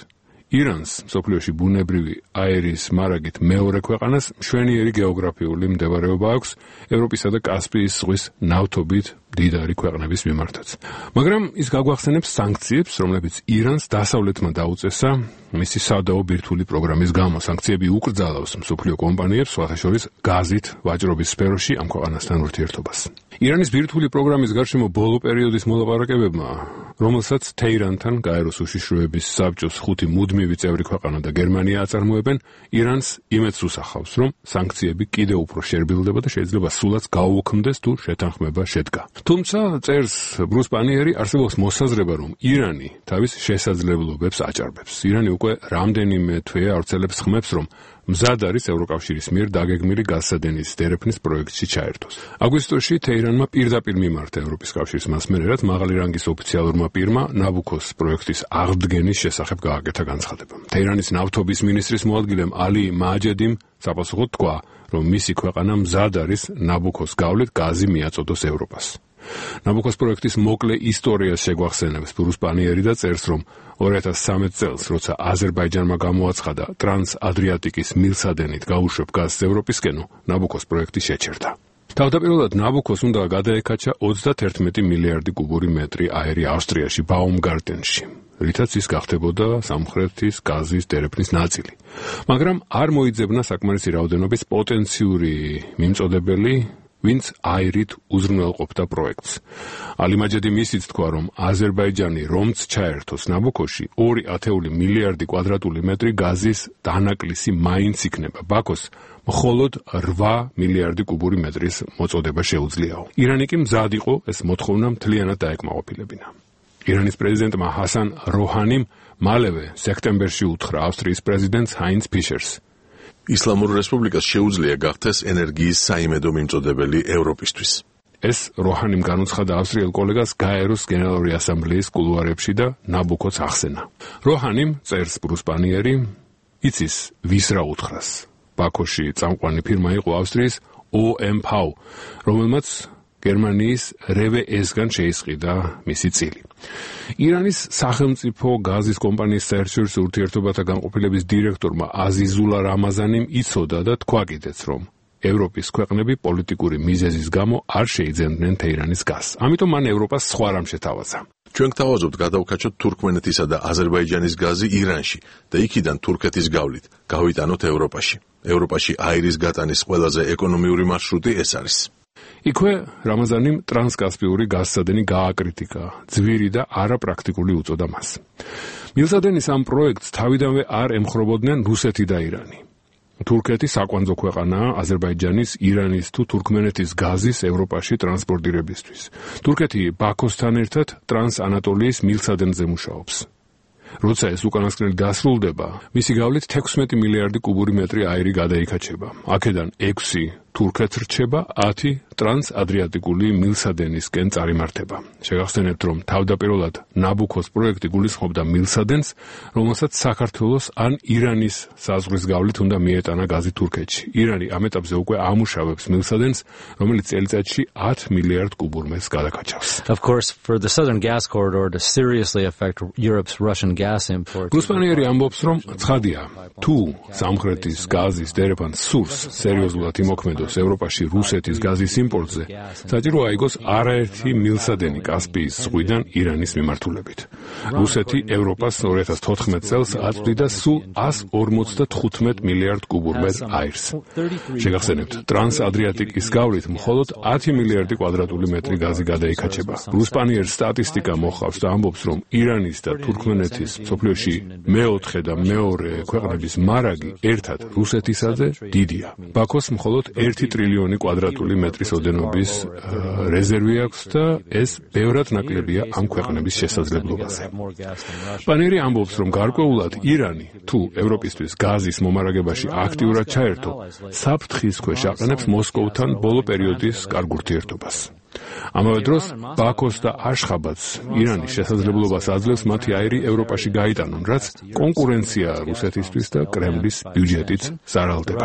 ირანს მსოფლიოში ბუნებრივი აირის მარაგით მეორე ქვეყანას მშვენიერი გეოგრაფიული მდებარეობა აქვს ევროპისა და კასპიის ზღვის ნავთობით დიდარი ქვეყნების მიმართაც. მაგრამ ის გაგვახსენებს სანქციებს, რომლებიც ირანს დასავლეთმა დაუწესა მისი სადაო ბირთვული პროგრამის გამო. სანქციები უკრძალავს მსოფლიო კომპანიებს, სხვათა შორის გაზით ვაჭრობის სფეროში ამ ქვეყანასთან ურთიერთობას. ირანის ბირთვული პროგრამის გარშემო ბოლო პერიოდის მოლაპარაკებებმა, რომელსაც თეირანთან გაეროს უშიშროების საბჭოს ხუთი მუდმივი წევრი ქვეყანა და გერმანია აწარმოებენ, ირანს იმედს უსახავს, რომ სანქციები კიდევ უფრო შერბილდება და შეიძლება სულაც გაუუქმდეს თუ შეთანხმება შედგა. თუმცა წერს ბრუს პანიერი, არსებობს მოსაზრება, რომ ირანი თავის შესაძლებლობებს აჭარბებს. ირანი უკვე რამდენიმე თვე ავრცელებს ხმებს, რომ მზად არის ევროკავშირის მიერ დაგეგმილი გაზსადენის დერეფნის პროექტში ჩაერთოს. აგვისტოში თეირანმა პირდაპირ მიმართა ევროპის კავშირის მასმერერად მაღალი რანგის ოფიციალურმა პირმა ნაბუქოს პროექტის აღდგენის შესახებ გააკეთა განცხადება. თეირანის ნავთობის მინისტრის მოადგილემ ალი მაჯედიმ საპასუხოდ თქვა, რომ მისი ქვეყანა მზად არის ნაბუქოს გავლით გაზი მიაწოდოს ევროპას. ნაბუქოს პროექტის მოკლე ისტორიას შეგვახსენებს ბრუს პანიერი და წერს, რომ ორი ათას სამი წელს, როცა აზერბაიჯანმა გამოაცხადა ტრანს-ადრიატიკის მილსადენით გაუშვებ გაზს ევროპისკენო, ნაბუქოს პროექტი შეჩერდა. თავდაპირველად ნაბუქოს უნდა გადაეკაჩა ოცდაერთმეტი მილიარდი კუბური მეტრი აირი ავსტრიაში, ბაუმგარტენში, რითაც ის გახდებოდა სამხრეთის გაზის დერეფნის ნაწილი. მაგრამ არ მოიძებნა საკმარისი რაოდენობის პოტენციური მიმწოდებელი, ვინც აირით უზრუნველყოფდა პროექტს. ალი მაჯედიმ ისიც თქვა, რომ აზერბაიჯანი რომც ჩაერთოს ნაბუქოში, ორი ათეული მილიარდი კვადრატული მეტრი გაზის დანაკლისი მაინც იქნება. ბაქოს მხოლოდ რვა მილიარდი კუბური მეტრის მოწოდება შეუძლიაო. ირანი კი მზად იყო ეს მოთხოვნა მთლიანად დაეკმაყოფილებინა. ირანის პრეზიდენტმა ჰასან როჰანიმ მალევე სექტემბერში უთხრა ავსტრიის პრეზიდენტს ჰაინც ფიშერს, ისლამურ რესპუბლიკას შეუძლია გახდეს ენერგიის საიმედო მიმწოდებელი ევროპისთვის. ეს როჰანიმ განუცხადა ავსტრიელ კოლეგას გაეროს გენერალური ასამბლეის კულუარებში და ნაბუქოც ახსენა. როჰანიმ წერს ბრუს პანიერი, იცის ვის რა უთხრას. ბაქოში წამყვანი ფირმა იყო ავსტრიის ო ემ ფ, რომელმაც გერმანიის რევე ეს-გან შეისყიდა მისი წილი. ირანის სახელმწიფო გაზის კომპანიის საერთაშორისო ურთიერთობათა განყოფილების დირექტორმა აზიზულა რამაზანიმ იცოდა და თქვა კიდეც, რომ ევროპის ქვეყნები პოლიტიკური მიზეზის გამო არ შეიძენდნენ თეირანის გაზს. ამიტომ მან ევროპას სხვა რამ შეთავაზა. ჩვენ გთავაზობთ გადავკაჩოთ თურქმენეთისა და აზერბაიჯანის გაზი ირანში და იქიდან თურქეთის გავლით გავიტანოთ ევროპაში. ევროპაში აირის გატანის ყველაზე ეკონომიური მარშრუტი ეს არის. იქვე რამაზანიმ ტრანსკასპიური გაზსადენი გააკრიტიკა, ძვირი და არაპრაქტიკული უწოდა მას. მილსადენის ამ პროექტს თავიდანვე არ ემხრობოდნენ რუსეთი და ირანი. თურქეთი საკვანძო ქვეყანაა აზერბაიჯანის, ირანის თუ თურქმენეთის გაზის ევროპაში ტრანსპორტირებისთვის. თურქეთი ბაქოსთან ერთად ტრანსანატოლიის მილსადენზე მუშაობს. როცა ეს უკანასკნელი დასრულდება, მისი გავლით თექვსმეტი მილიარდი კუბური მეტრი აირი გადაიქაჩება. აქედან ექვსი თურქეთს რჩება, ათი ტრანსადრიატიკული მილსადენისკენ წარიმართება. შეგახსენებთ, რომ თავდაპირველად ნაბუქოს პროექტი გულისხმობდა მილსადენს, რომელსაც საქართველოს ან ირანის საზღვრის გავლით უნდა მიეტანა გაზი თურქეთში. ირანი ამ ეტაპზე უკვე ამუშავებს მილსადენს, რომელიც წელიწადში ათ მილიარდ კუბურ მეტრს გადაკაჩავს. Of course, for the southern gas corridor to seriously affect Europe's Russian gas imports. რუსპანიერი ამბობს, რომ ცხადია, თუ სამხრეთის გაზის დერეფან სურს სერიოზულად იმოქმედოს ევროპაში რუსეთის გაზის იმპორტზე, საჭირო აიგოს არაერთი მილსადენი კასპიის ზღვიდან ირანის მიმართულებით. რუსეთი ევროპას ორი ათას თოთხმეტ წელს აწვდიდა სულ ას ორმოცდათხუთმეტ მილიარდ კუბურ მეტრ აირს. შეგახსენებთ, ტრანსადრიატიკის გავლით მხოლოდ ათი მილიარდი კვადრატული მეტრი გაზი გადაიქაჩება. რუსპანიერს სტატისტიკა მოხავს და ამბობს, რომ ირანის და თურქმენეთის მსოფლიოში მეოთხე და მეორე ქვეყნების მარაგი ერთად რუსეთისაზე დიდია. ბაქოს მხოლოდ ერთი ტრილიონი კვადრატული მეტრის ოდენობის რეზერვი აქვს და ეს ბევრად ნაკლებია ამ ქვეყნების შესაძლებლობაზე. პანიერი ამბობს, რომ გარკვეულად ირანი თუ ევროპისთვის გაზის მომარაგებაში აქტიურად ჩაერთო, საფრთხის ქვეშ აყენებს მოსკოვთან ბოლო პერიოდის კარგ ურთიერთობას. ამავე დროს ბაქოს და აშხაბადს ირანის შესაძლებლობას აძლევს მათი აირი ევროპაში გაიტანონ, რაც კონკურენცია რუსეთისთვის და კრემლის ბიუჯეტით ზარალდება.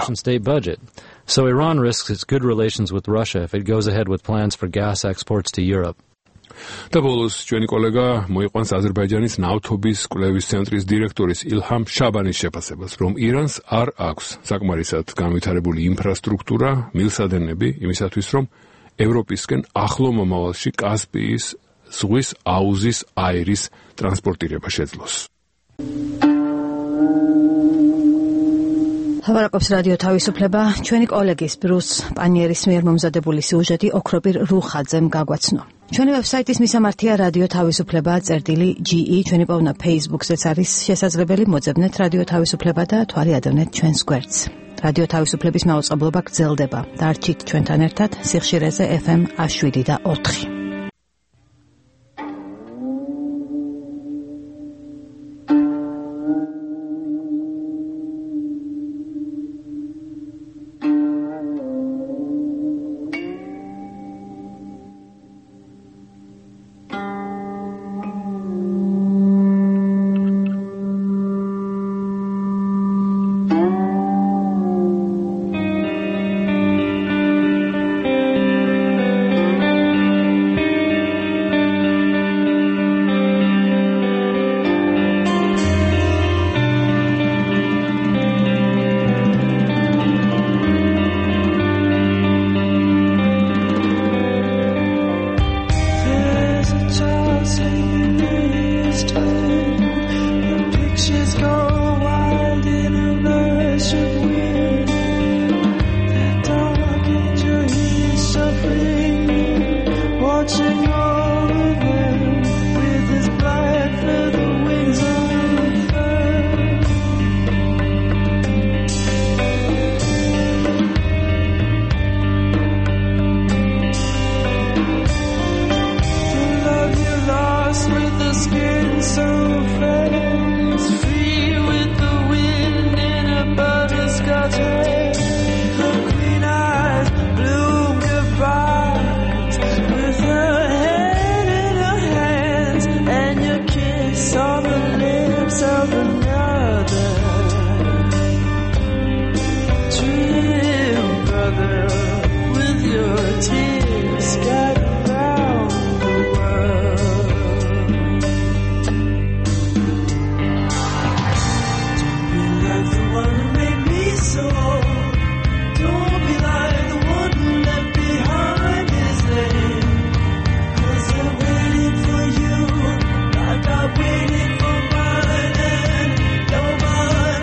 So Iran risks its good relations with Russia if it goes ahead with plans for gas exports to Europe. და ბოლოს ჩვენი კოლეგა მოიყვანს აზერბაიჯანის ნავთობის კვლევის ცენტრის დირექტორის ილჰამ შაბანის შეფასებას, რომ ირანს არ აქვს საკმარისად განვითარებული ინფრასტრუქტურა, მილსადენები იმისათვის, რომ ევროპისკენ ახლო მომავალში კასპიის ზღვის აუზის აირის ტრანსპორტირება შეძლოს. ლაპარაკობს რადიო თავისუფლება. ჩვენი კოლეგის ბრუს პანიერის მიერ მომზადებული სიუჟეტი ოქროპირ რუხაძემ გაგვაცნო. ჩვენი ვებსაიტის მისამართია რადიო თავისუფლება წერტილი ჯი ი. ჩვენი პოვნა Facebook-ზეც არის შესაძლებელი. მოძებნეთ რადიო თავისუფლება და თვალი ადევნეთ ჩვენს გვერდს. რადიო თავისუფლების მაუწყებლობა გრძელდება. დარჩით ჩვენთან ერთად სიხშირეზე ეფ ემ ათი შვიდი და ოთხი. Waiting for mine and nobody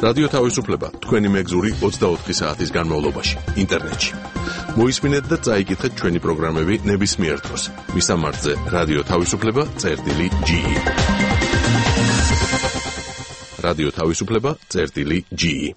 რადიო თავისუფლება თქვენი მეგზური ოცდაოთხი საათის განმავლობაში ინტერნეტში. მოისმინეთ და წაიკითხეთ ჩვენი პროგრამები ნებისმიერ დროს. მისამართზე რადიო თავისუფლება წერტილი ჯი ი. რადიო თავისუფლება წერტილი ჯი ი.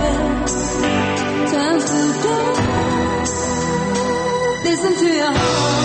Listen to your heart.